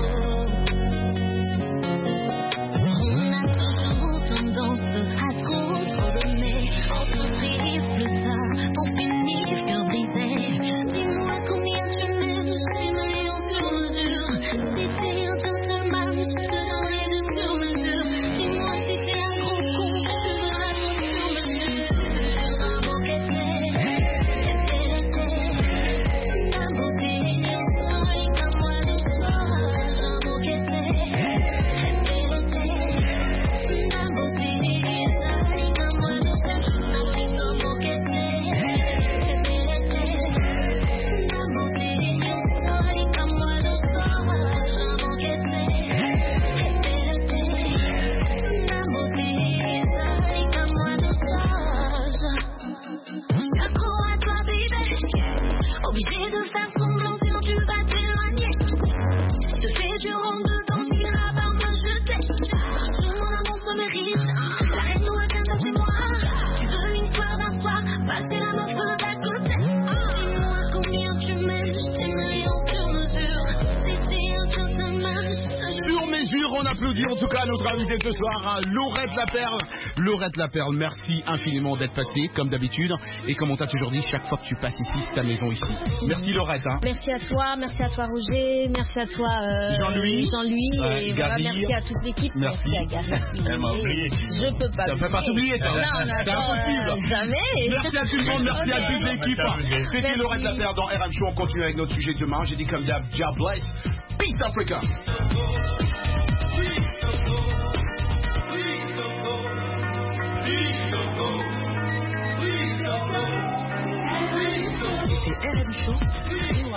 Q: On a toujours tendance à trop donner. Entreprise plus tard, pour finir cœur brisé. Dis-moi combien tu m'aimes, je suis millions sur mesure. Si t'es un gentleman, je te donnerai de sur mesure.
G: grand applaudit en tout cas à notre invité ce soir, Laurette Laperle. Laurette Laperle, merci infiniment d'être passée, comme d'habitude. Et comme on t'a toujours dit, chaque fois que tu passes ici, c'est ta maison ici. Merci Laurette. Hein.
C: Merci à toi Roger, merci à toi Jean-Louis. Et voilà, merci à toute l'équipe. Merci à Gary.
R: Elle m'a oublié.
C: Je peux pas.
G: Tu peux pas t'oublier, toi.
C: C'est impossible. Jamais.
G: Merci à tout le monde, merci à toute l'équipe. C'était Laurette Laperle dans RM Show. On continue avec notre sujet demain. J'ai dit comme d'hab, God bless. Peace Africa.
B: C'est RM Show.